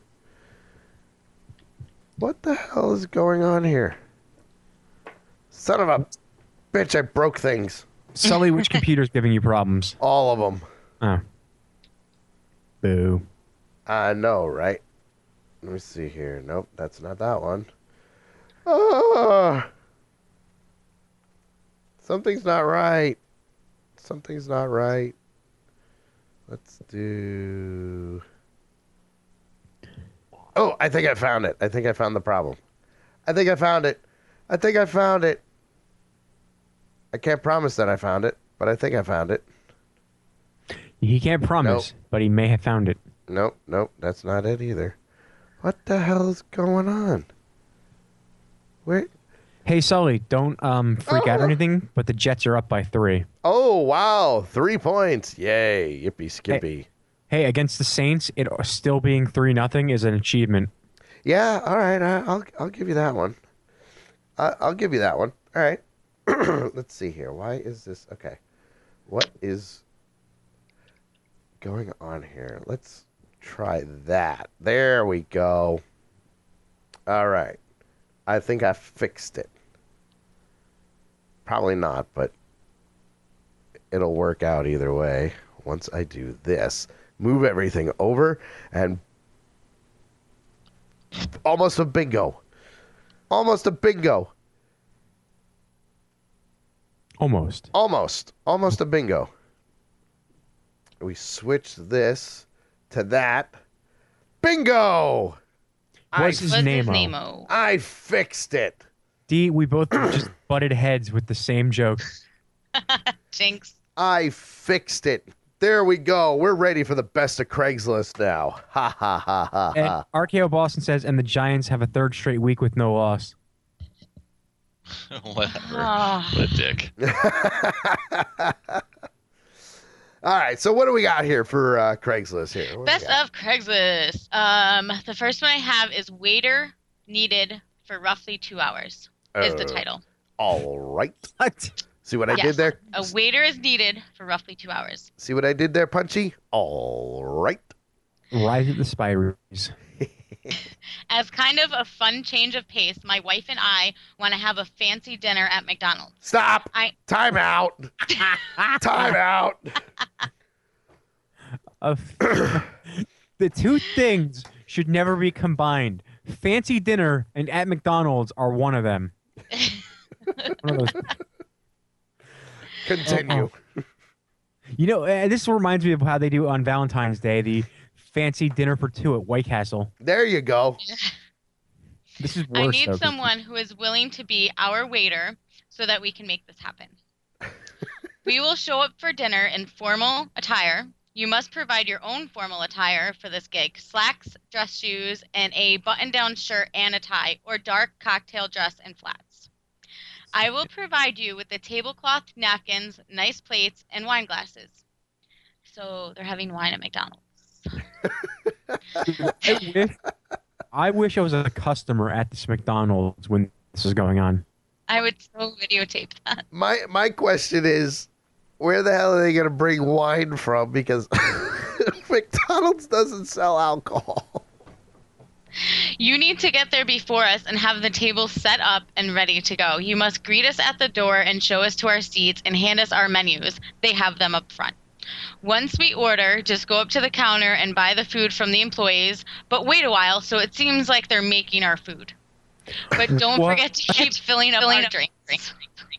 What the hell is going on here? Son of a bitch, I broke things. Sully, which computer's giving you problems? All of them. Oh. Boo. I know, right? Let me see here. Nope, that's not that one. Oh, something's not right. Something's not right. Let's do... Oh, I think I found it. I think I found the problem. I think I found it. I can't promise that I found it, but I think I found it. He can't promise, but he may have found it. Nope, that's not it either. What the hell is going on? Where? Hey, Sully, don't freak out or anything, but the Jets are up by 3. Oh, wow. 3 points. Yay. Yippee skippy. Hey, against the Saints, it still being 3-0 is an achievement. Yeah, all right. I'll give you that one. I'll give you that one. All right. Let's see here. Why is this? Okay. What is... going on here? Let's try that. There we go. All right. I think I fixed it. Probably not, but it'll work out either way. Once I do this, move everything over, and almost a bingo. Almost a bingo. Almost a bingo. We switch this to that. Bingo! What's his name-o? I fixed it. D, we both just butted heads with the same joke. Jinx. I fixed it. There we go. We're ready for the best of Craigslist now. Ha ha ha ha And ha. RKO Boston says, and the Giants have a third straight week with no loss. Whatever. Oh. What a dick. All right, so what do we got here for Craigslist here? What do we Best got? of Craigslist. The first one I have is waiter needed for roughly 2 hours is the title. All right. What? See what I Yes. did there? A waiter is needed for roughly 2 hours. See what I did there, Punchy? All right. Rise of the Spireys. As kind of a fun change of pace, my wife and I want to have a fancy dinner at McDonald's. Stop. Time out. Time out. The two things should never be combined. Fancy dinner and at McDonald's are one of them. One of those. Continue. You know, this reminds me of how they do on Valentine's Day, the fancy dinner for two at White Castle. There you go. This is worse. I need though. someone who is willing to be our waiter so that we can make this happen. We will show up for dinner in formal attire. You must provide your own formal attire for this gig. Slacks, dress shoes, and a button-down shirt and a tie, or dark cocktail dress and flats. I will provide you with the tablecloth, napkins, nice plates, and wine glasses. So they're having wine at McDonald's. I wish I was a customer at this McDonald's when this was going on. I would so videotape that. My question is, where the hell are they going to bring wine from? Because McDonald's doesn't sell alcohol. You need to get there before us and have the table set up and ready to go. You must greet us at the door and show us to our seats and hand us our menus. They have them up front. Once we order, just go up to the counter and buy the food from the employees, but wait a while so it seems like they're making our food. But don't forget to keep filling up our drinks.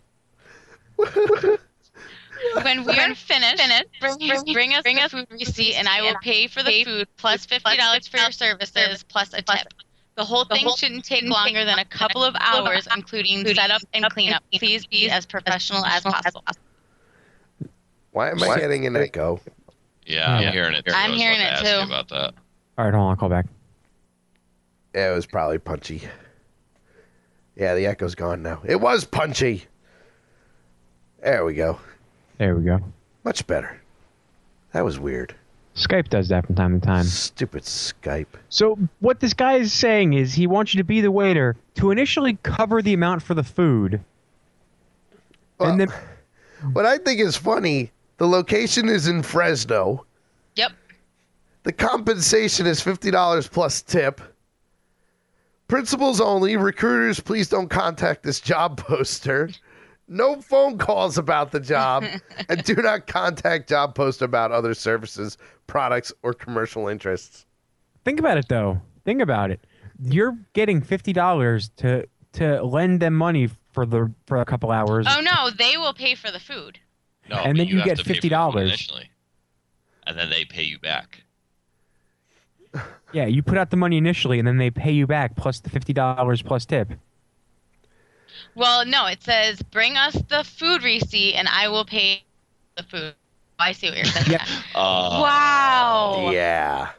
When we are finished, bring us the food receipt and I will pay for the food plus $50 for your services plus a tip. The whole thing shouldn't take longer than a couple of hours, including setup and cleanup. Please be as professional as possible. Why am I getting an echo? Yeah, I'm hearing it. I'm hearing it, I was too. about to ask you about that. All right, hold on, I'll call back. Yeah, it was probably Punchy. Yeah, the echo's gone now. It was Punchy. There we go. There we go. Much better. That was weird. Skype does that from time to time. Stupid Skype. So what this guy is saying is he wants you to be the waiter to initially cover the amount for the food. Well, and then what I think is funny, the location is in Fresno. Yep. The compensation is $50 plus tip. Principals only. Recruiters, please don't contact this job poster. No phone calls about the job. And do not contact job poster about other services, products, or commercial interests. think about it, though. Think about it. You're getting $50 to lend them money for a couple hours. Oh, no, they will pay for the food. No, And but then you have get to pay for the food $50. initially, and then they pay you back. Yeah, you put out the money initially, and then they pay you back plus the $50 plus tip. Well, no, it says, bring us the food receipt and I will pay the food. I see what you're saying. Yeah. Wow. Yeah.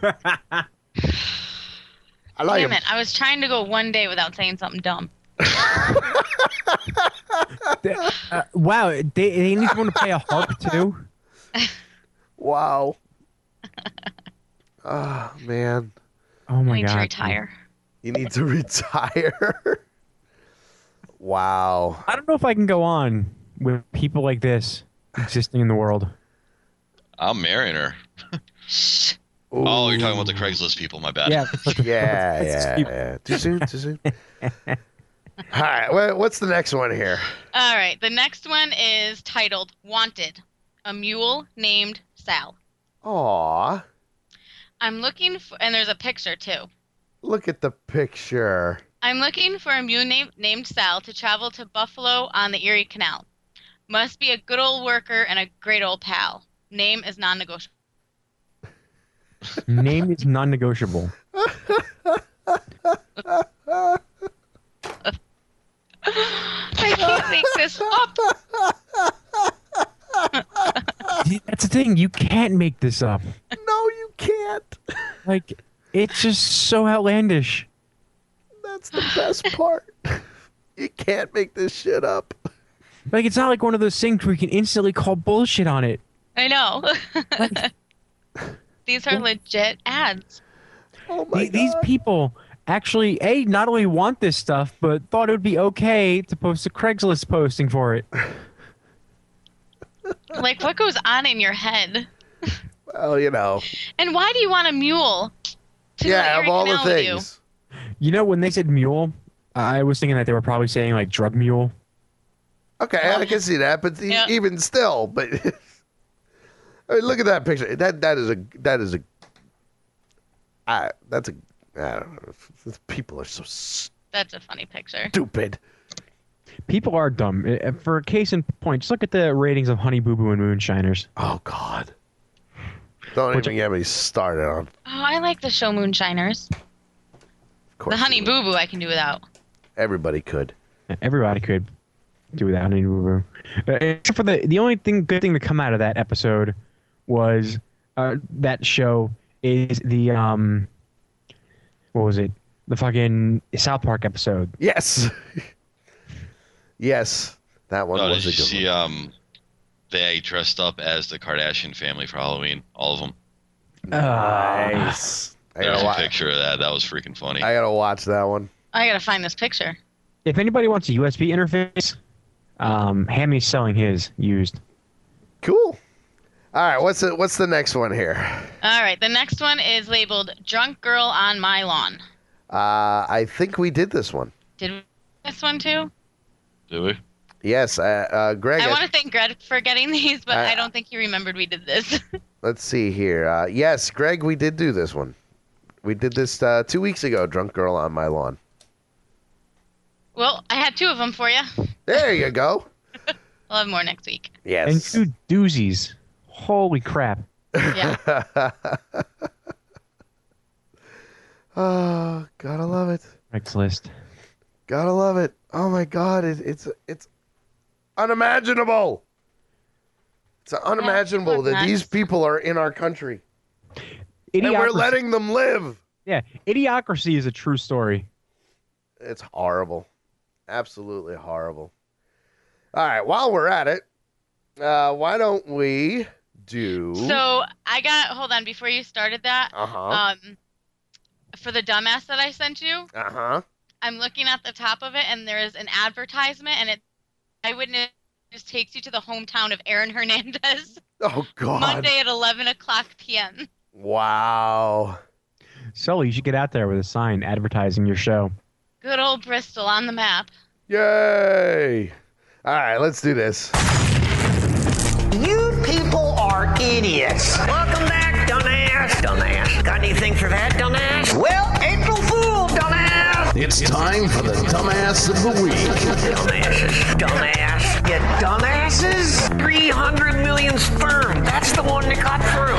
I like Damn him. it. I was trying to go one day without saying something dumb. Wow, they need someone to play a harp, too? Wow. Oh, man. Oh, my I need God. to retire. You need to retire? Wow. I don't know if I can go on with people like this existing in the world. I'm marrying her. Oh, you're talking about the Craigslist people. My bad. Yeah. Too soon. All right, what's the next one here? All right, the next one is titled "Wanted." A mule named Sal. Aw. I'm looking for, and there's a picture too. Look at the picture. I'm looking for a mule named Sal to travel to Buffalo on the Erie Canal. Must be a good old worker and a great old pal. Name is non-negotiable. Name is non-negotiable. I can't make this up. That's the thing. You can't make this up. No, you can't. Like, it's just so outlandish. That's the best part. You can't make this shit up. Like, it's not like one of those things where you can instantly call bullshit on it. I know. These are legit ads. Oh my God. These people actually, not only want this stuff, but thought it would be okay to post a Craigslist posting for it. Like, what goes on in your head? Well, you know. And why do you want a mule? Of all the things. You know, when they said mule, I was thinking that they were probably saying, like, drug mule. Okay, I can see that, but even still, but I mean, look at that picture. I don't know. People are so That's a funny picture. stupid. People are dumb. For a case in point, just look at the ratings of Honey Boo Boo and Moonshiners. Oh, God. Don't even get me started on. Oh, I like the show Moonshiners. The Honey Boo Boo I can do without. Everybody could. Everybody could do without Honey Boo Boo. Except for the only good thing to come out of that episode was that show is the what was it? The fucking South Park episode. Yes. Yes, that one was a good one. Did you see they dressed up as the Kardashian family for Halloween? All of them. Nice. There's a picture of that. That was freaking funny. I gotta watch that one. I gotta find this picture. If anybody wants a USB interface, Hammy's selling his used. Cool. All right, what's the next one here? All right, the next one is labeled "Drunk Girl on My Lawn." I think we did this one. Did we do this one too? Did we? Yes, Greg. I want to thank Greg for getting these, but I don't think he remembered we did this. Let's see here. Yes, Greg, we did do this one. We did this 2 weeks ago, Drunk Girl on My Lawn. Well, I had 2 of them for you. There you go. We'll have more next week. Yes. And 2 doozies. Holy crap. Yeah. Oh, gotta love it. Craigslist. Gotta love it. Oh my God, it's unimaginable. It's unimaginable that these people are in our country. Idiocracy. And we're letting them live. Yeah, Idiocracy is a true story. It's horrible. Absolutely horrible. All right, while we're at it, why don't we do... So, hold on, before you started that, for the dumbass that I sent you, I'm looking at the top of it, and there is an advertisement, and Eyewitness takes you to the hometown of Aaron Hernandez. Oh, God. Monday at 11 o'clock p.m. Wow. Sully, you should get out there with a sign advertising your show. Good old Bristol on the map. Yay! All right, let's do this. You people are idiots. Welcome back, dumbass. Dumbass. Got anything for that, dumbass? Well, April Fool, dumbass. It's time for the Dumbass of the Week. Dumbasses. Dumbass. You dumbasses? 300 million sperm. That's the one that got through.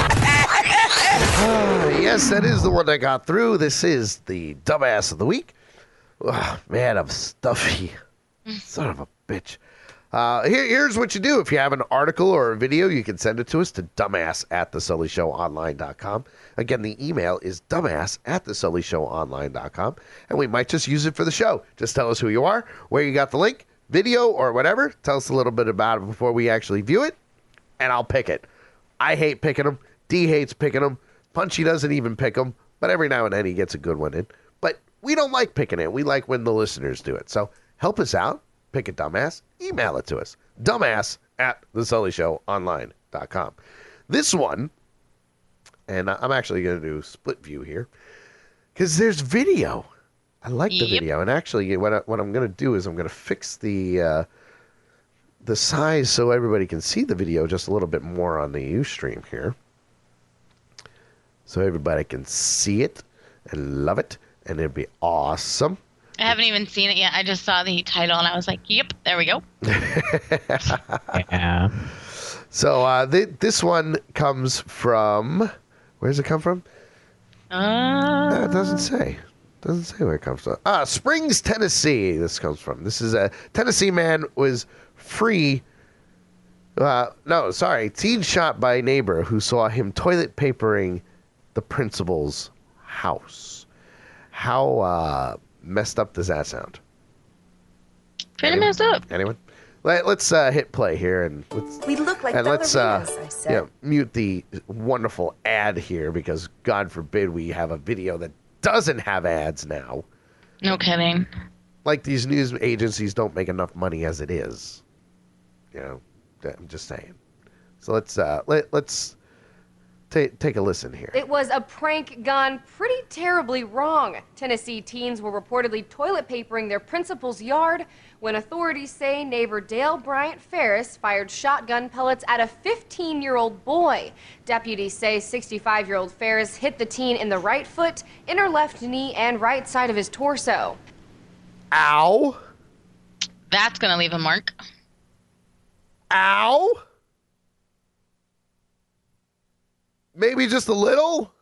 Yes, that is the one that got through. This is the Dumbass of the Week. Oh, man, I'm stuffy. Son of a bitch. Here's what you do. If you have an article or a video, you can send it to us to dumbass@thesullyshowonline.com. Again, the email is dumbass@thesullyshowonline.com, and we might just use it for the show. Just tell us who you are, where you got the link, video, or whatever. Tell us a little bit about it before we actually view it, and I'll pick it. I hate picking them. D hates picking them. Punchy doesn't even pick them, but every now and then he gets a good one in. But we don't like picking it. We like when the listeners do it. So help us out. Pick a dumbass. Email it to us. dumbass@thesullyshowonline.com. This one, and I'm actually going to do split view here, because there's video. I like the video, and actually, what I'm going to do is I'm going to fix the size so everybody can see the video just a little bit more on the Ustream here, so everybody can see it and love it, and it'd be awesome. I haven't even seen it yet. I just saw the title, and I was like, "Yep, there we go." Yeah. So this one comes from. Where does it come from? No, it doesn't say. Doesn't say where it comes from. Springs, Tennessee. This comes from. This is a Tennessee man was free. Teen shot by a neighbor who saw him toilet papering the principal's house. How messed up does that sound? Pretty messed up. Anyone? Let's hit play here and let's mute the wonderful ad here, because God forbid we have a video that doesn't have ads now. No kidding. Like, these news agencies don't make enough money as it is. I'm just saying. So let's take a listen here. It was a prank gone pretty terribly wrong. Tennessee teens were reportedly toilet papering their principal's yard when authorities say neighbor Dale Bryant Ferris fired shotgun pellets at a 15-year-old boy. Deputies say 65-year-old Ferris hit the teen in the right foot, inner left knee, and right side of his torso. Ow! That's gonna leave a mark. Ow! Maybe just a little?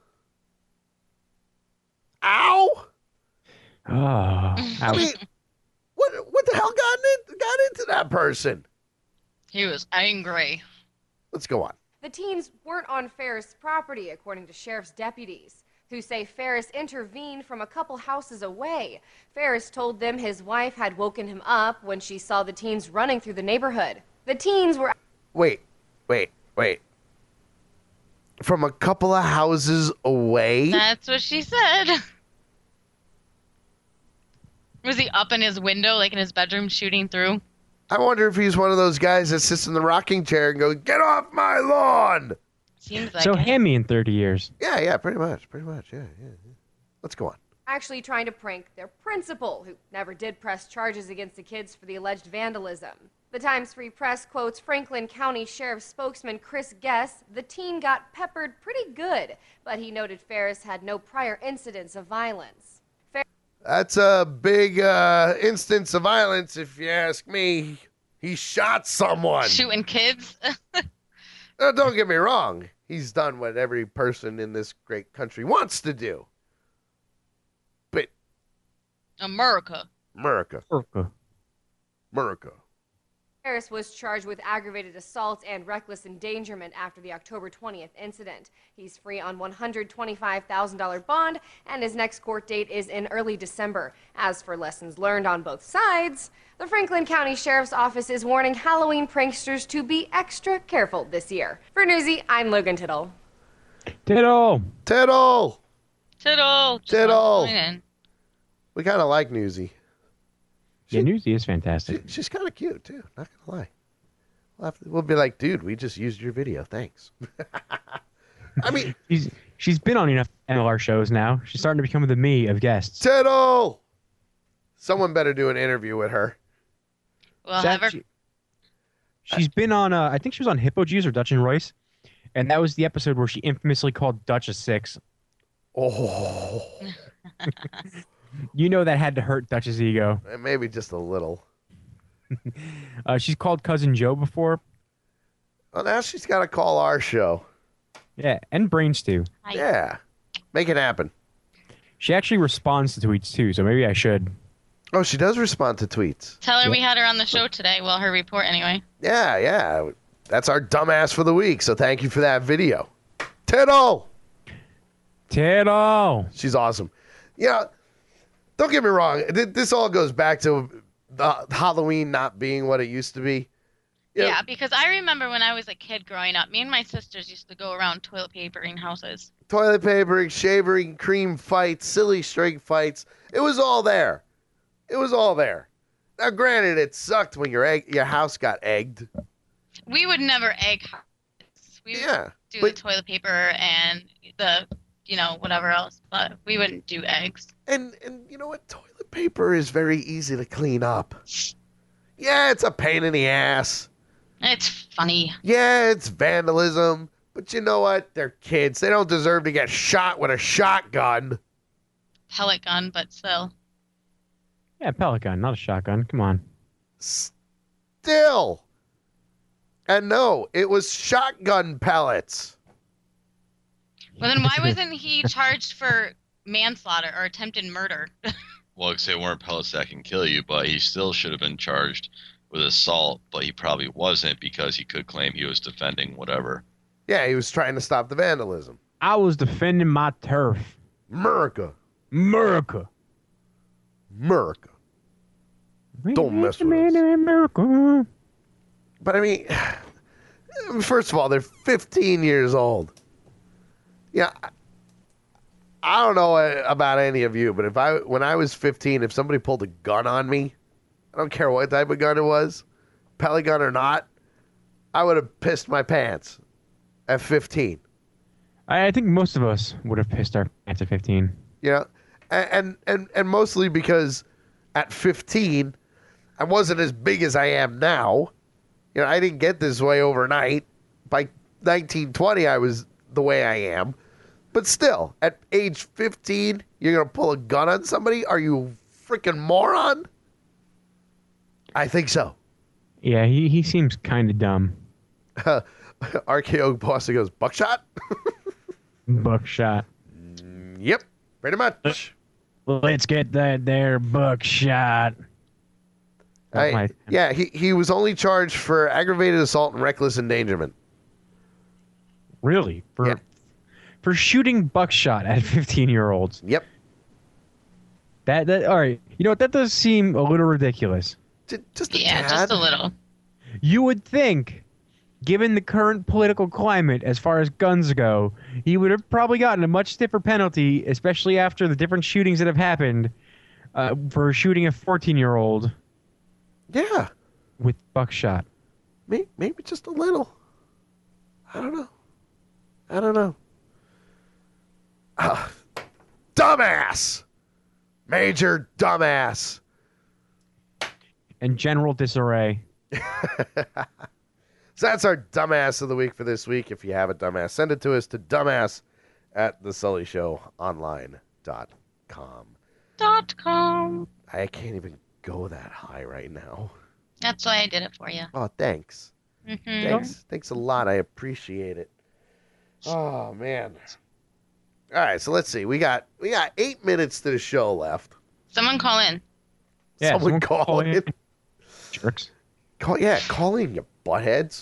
Ow! Oh, I mean, what the hell got into that person? He was angry. Let's go on. The teens weren't on Ferris' property, according to sheriff's deputies, who say Ferris intervened from a couple houses away. Ferris told them his wife had woken him up when she saw the teens running through the neighborhood. The teens were... Wait. From a couple of houses away? That's what she said. Was he up in his window, like in his bedroom, shooting through? I wonder if he's one of those guys that sits in the rocking chair and goes, "Get off my lawn!" Seems like so it. hand me in 30 years. Yeah, pretty much, yeah. Let's go on. Actually trying to prank their principal, who never did press charges against the kids for the alleged vandalism. The Times Free Press quotes Franklin County Sheriff's spokesman Chris Guess. The teen got peppered pretty good, but he noted Ferris had no prior incidents of violence. That's a big instance of violence, if you ask me. He shot someone. Shooting kids? Don't get me wrong. He's done what every person in this great country wants to do. But America. Ferris was charged with aggravated assault and reckless endangerment after the October 20th incident. He's free on $125,000 bond, and his next court date is in early December. As for lessons learned on both sides, the Franklin County Sheriff's Office is warning Halloween pranksters to be extra careful this year. For Newsy, I'm Logan Tittle. Tittle! We kind of like Newsy. Yeah, Newsy is fantastic. She's kind of cute, too. Not going to lie. We'll be like, dude, we just used your video. Thanks. I mean... She's been on enough NLR shows now. She's starting to become the me of guests. Tittle! Someone better do an interview with her. Well, have her... She's been on, I think she was on Hippo Juice or Dutch and Royce. And that was the episode where she infamously called Dutch a 6. Oh... You know that had to hurt Dutch's ego. Maybe just a little. She's called Cousin Joe before. Well, now she's got to call our show. Yeah, and Brains too. Yeah, make it happen. She actually responds to tweets too, so maybe I should. Oh, she does respond to tweets. Tell her we had her on the show today. Well, her report anyway. Yeah. That's our dumbass for the week, so thank you for that video. Tittle! She's awesome. Yeah. Don't get me wrong. This all goes back to Halloween not being what it used to be. Yeah, because I remember when I was a kid growing up, me and my sisters used to go around toilet papering houses. Toilet papering, shaving, cream fights, silly string fights. It was all there. Now, granted, it sucked when your house got egged. We would never egg houses. do the toilet paper and the, whatever else. But we wouldn't do eggs. And you know what? Toilet paper is very easy to clean up. Yeah, it's a pain in the ass. It's funny. Yeah, it's vandalism. But you know what? They're kids. They don't deserve to get shot with a shotgun. Pellet gun, but still. Yeah, pellet gun, not a shotgun. Come on. Still. And no, it was shotgun pellets. Well, then why wasn't he charged for manslaughter or attempted murder? Well, because they weren't pellets that can kill you, but he still should have been charged with assault, but he probably wasn't because he could claim he was defending whatever. Yeah, he was trying to stop the vandalism. I was defending my turf. America. America. America. Don't mess with us. America. But I mean, first of all, they're 15 years old. Yeah, I don't know about any of you, but when I was 15, if somebody pulled a gun on me, I don't care what type of gun it was, pellet gun or not, I would have pissed my pants at 15. I think most of us would have pissed our pants at 15. You know, and mostly because at 15, I wasn't as big as I am now. You know, I didn't get this way overnight. By 1920, I was the way I am. But still, at age 15, you're going to pull a gun on somebody? Are you a freaking moron? I think so. Yeah, he seems kind of dumb. RKO Boston goes, buckshot? Buckshot. Yep, pretty much. Let's get that there buckshot. Yeah, he was only charged for aggravated assault and reckless endangerment. Really? For shooting buckshot at 15-year-olds? Yep. That all right. You know what? That does seem a little ridiculous. Just a little. You would think, given the current political climate as far as guns go, he would have probably gotten a much stiffer penalty, especially after the different shootings that have happened, for shooting a 14-year-old. Yeah. With buckshot. Maybe just a little. I don't know. Dumbass! Major dumbass. And general disarray. So that's our dumbass of the week for this week. If you have a dumbass, send it to us to dumbass@thesullyshow.online.com. I can't even go that high right now. That's why I did it for you. Oh, thanks. Mm-hmm. Thanks a lot. I appreciate it. Oh, man. All right, so let's see. We got 8 minutes to the show left. Someone call in. Yeah, someone call in. Jerks. Call in, you buttheads.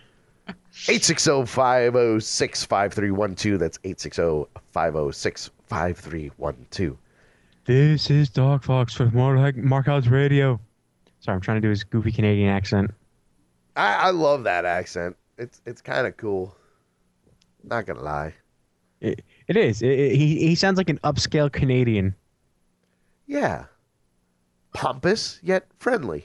860-506-5312. That's 860-506-5312. This is Dog Fox with Mark House Radio. Sorry, I'm trying to do his goofy Canadian accent. I love that accent. It's kind of cool. Not gonna lie. It is. He sounds like an upscale Canadian. Yeah. Pompous yet friendly.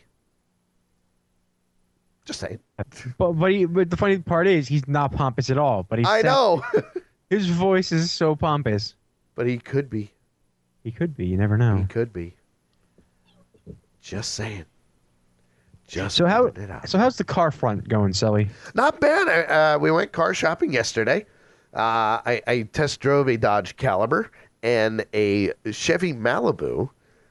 Just saying. But the funny part is he's not pompous at all. But I know. His voice is so pompous. But he could be. He could be. You never know. He could be. Just saying. So how's the car front going, Sully? Not bad. We went car shopping yesterday. I test drove a Dodge Caliber and a Chevy Malibu.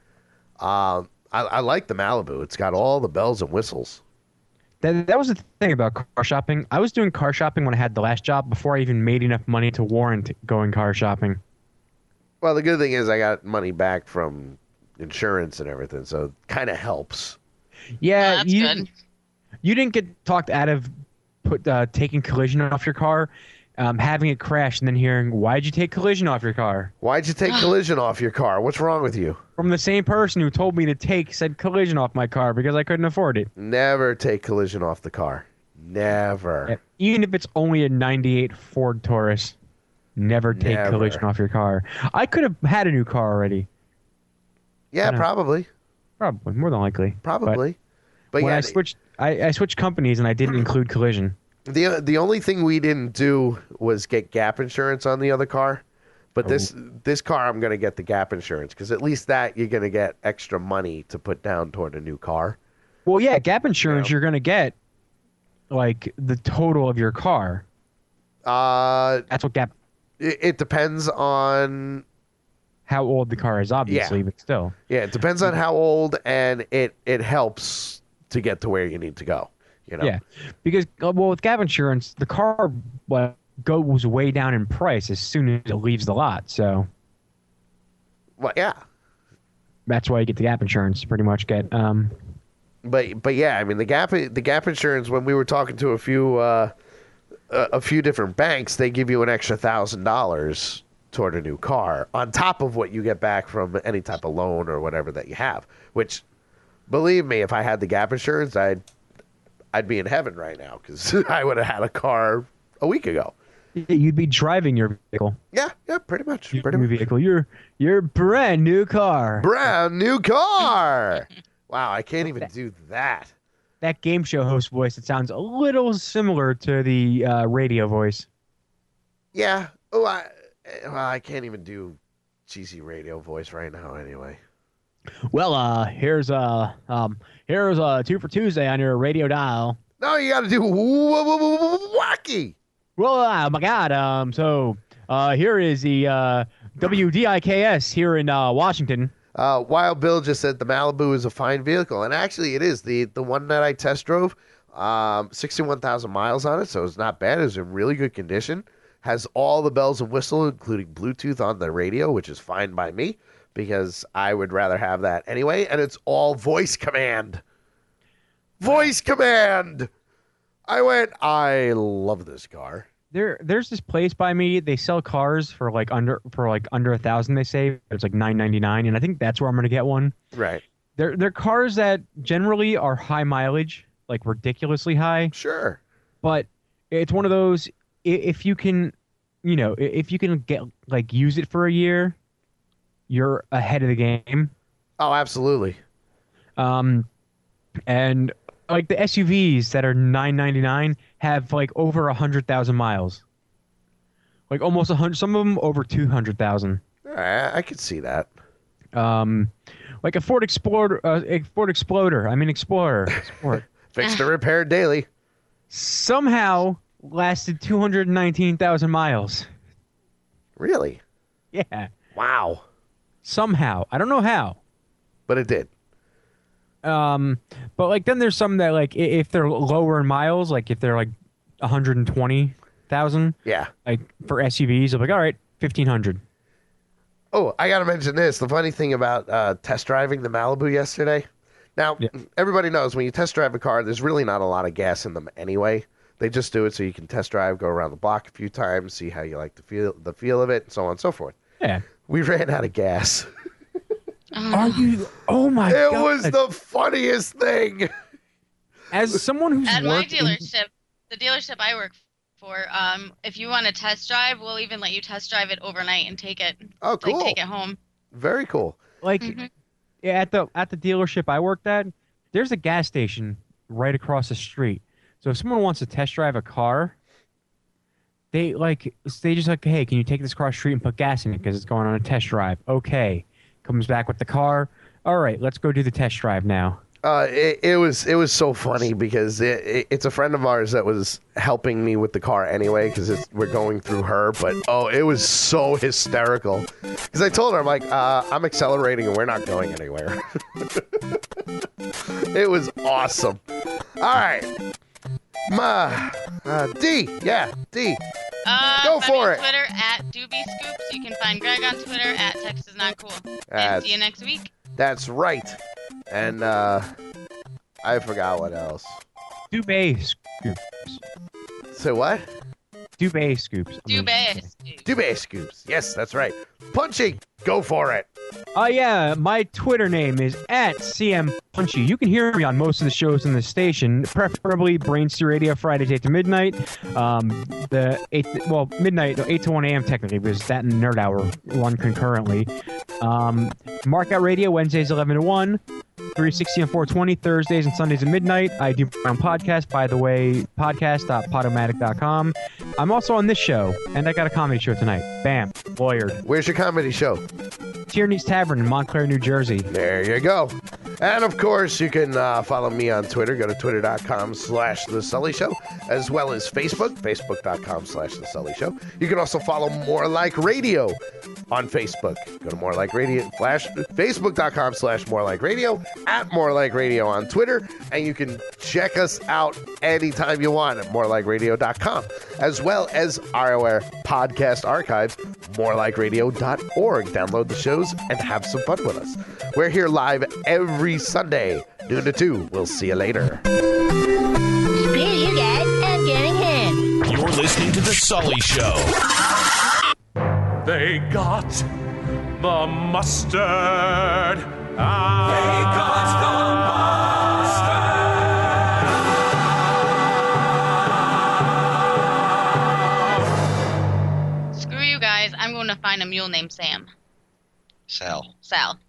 I like the Malibu. It's got all the bells and whistles. That was the thing about car shopping. I was doing car shopping when I had the last job before I even made enough money to warrant going car shopping. Well, the good thing is I got money back from insurance and everything, so it kind of helps. Yeah, that's good. You didn't get talked out of taking collision off your car, having it crash, and then hearing, why'd you take collision off your car? Why'd you take collision off your car? What's wrong with you? From the same person who told me to take said collision off my car because I couldn't afford it. Never take collision off the car. Never. Yeah, even if it's only a 98 Ford Taurus, never take collision off your car. I could have had a new car already. Yeah, probably. Probably, more than likely. Probably. But when I switched companies and I didn't include collision. The only thing we didn't do was get gap insurance on the other car. But this car, I'm going to get the gap insurance because at least that you're going to get extra money to put down toward a new car. Well, yeah, gap insurance, you're going to get like the total of your car. That's what gap. It depends on how old the car is, obviously, but still. Yeah, it depends on how old, and it helps to get to where you need to go. You know? Yeah, because with gap insurance, the car goes way down in price as soon as it leaves the lot. So, well, yeah, that's why you get the gap insurance. Pretty much get. But yeah, I mean the gap insurance. When we were talking to a few different banks, they give you an extra $1,000 toward a new car on top of what you get back from any type of loan or whatever that you have. Which, believe me, if I had the gap insurance, I'd be in heaven right now because I would have had a car a week ago. You'd be driving your vehicle. Yeah, pretty much. Vehicle. Your brand new car. Brand new car. Wow, I can't even do that. That game show host voice, it sounds a little similar to the radio voice. Yeah. Oh, I can't even do cheesy radio voice right now anyway. Well, here's 2 for Tuesday on your radio dial. No, you got to do wacky. Well, oh my God. So here is the WDIKS here in Washington. Wild Bill just said the Malibu is a fine vehicle, and actually it is. The one that I test drove, 61,000 miles on it, so it's not bad. It's in really good condition. Has all the bells and whistles, including Bluetooth on the radio, which is fine by me because I would rather have that anyway. And it's all voice command. Voice command. I love this car. There's this place by me. They sell cars for under $1,000. They say it's like $999, and I think that's where I'm gonna get one. Right. They're cars that generally are high mileage, like ridiculously high. Sure. But it's one of those. If you can, if you can get use it for a year, you're ahead of the game. Oh, absolutely. And like the SUVs that are $999 have over 100,000 miles. Like almost 100. Some of them over 200,000. I could see that. Like a Ford Explorer. Explorer. Fixed or repaired daily. Somehow lasted 219,000 miles. Really? Yeah. Wow. Somehow. I don't know how. But it did. But then there's some that if they're lower in miles, if they're 120,000. Yeah. For SUVs, I'm all right, 1,500. Oh, I got to mention this. The funny thing about test driving the Malibu yesterday. Now, Everybody knows when you test drive a car, there's really not a lot of gas in them anyway. They just do it so you can test drive, go around the block a few times, see how you like the feel of it, and so on and so forth. Yeah. We ran out of gas. Are you? Oh my God! It was the funniest thing. As someone who's at my dealership, the dealership I work for, if you want to test drive, we'll even let you test drive it overnight and take it. Oh, cool! Take it home. Very cool. At the dealership I worked at, there's a gas station right across the street. So if someone wants to test drive a car, they just hey, can you take this across the street and put gas in it because it's going on a test drive? Okay. Comes back with the car. All right, let's go do the test drive now. It was so funny because it's a friend of ours that was helping me with the car anyway because we're going through her. But it was so hysterical because I told her I'm accelerating and we're not going anywhere. It was awesome. All right, D. Go for it. Twitter at Doobie Scoops. You can find Greg on Twitter at Text is Not Cool. And see you next week. That's right. And I forgot what else. Dubé Scoops. Say what? Dubé Scoops. Dubé Scoops. Yes, that's right. Punchy. Go for it. Yeah, my Twitter name is at CMPunchy. You can hear me on most of the shows in the station, preferably Brain Stew Radio Fridays 8 to midnight. Midnight, 8 to 1 a.m. technically, because that and Nerd Hour run concurrently. Markout Radio Wednesdays 11 to 1. 360 and 420 Thursdays and Sundays at midnight. I do my own podcast, by the way, podcast.podomatic.com. I'm also on this show, and I got a comedy show tonight. Bam, lawyered. Where's your comedy show? Tierney's Tavern in Montclair, New Jersey. There you go. And of course, you can follow me on Twitter. Go to twitter.com/The Sully Show, as well as Facebook, facebook.com/The Sully Show. You can also follow More Like Radio on Facebook. Go to More Like Radio, facebook.com/More Like Radio, at More Like Radio on Twitter, and you can check us out anytime you want at morelikeradio.com, as well as our podcast archives, morelikeradio.org. Download the shows and have some fun with us. We're here live every Sunday, noon to 2. We'll see you later. Screw you guys, I'm getting him. You're listening to The Sully Show. They got the mustard. They got Screw you guys. I'm going to find a mule named Sam. Sal. Sal.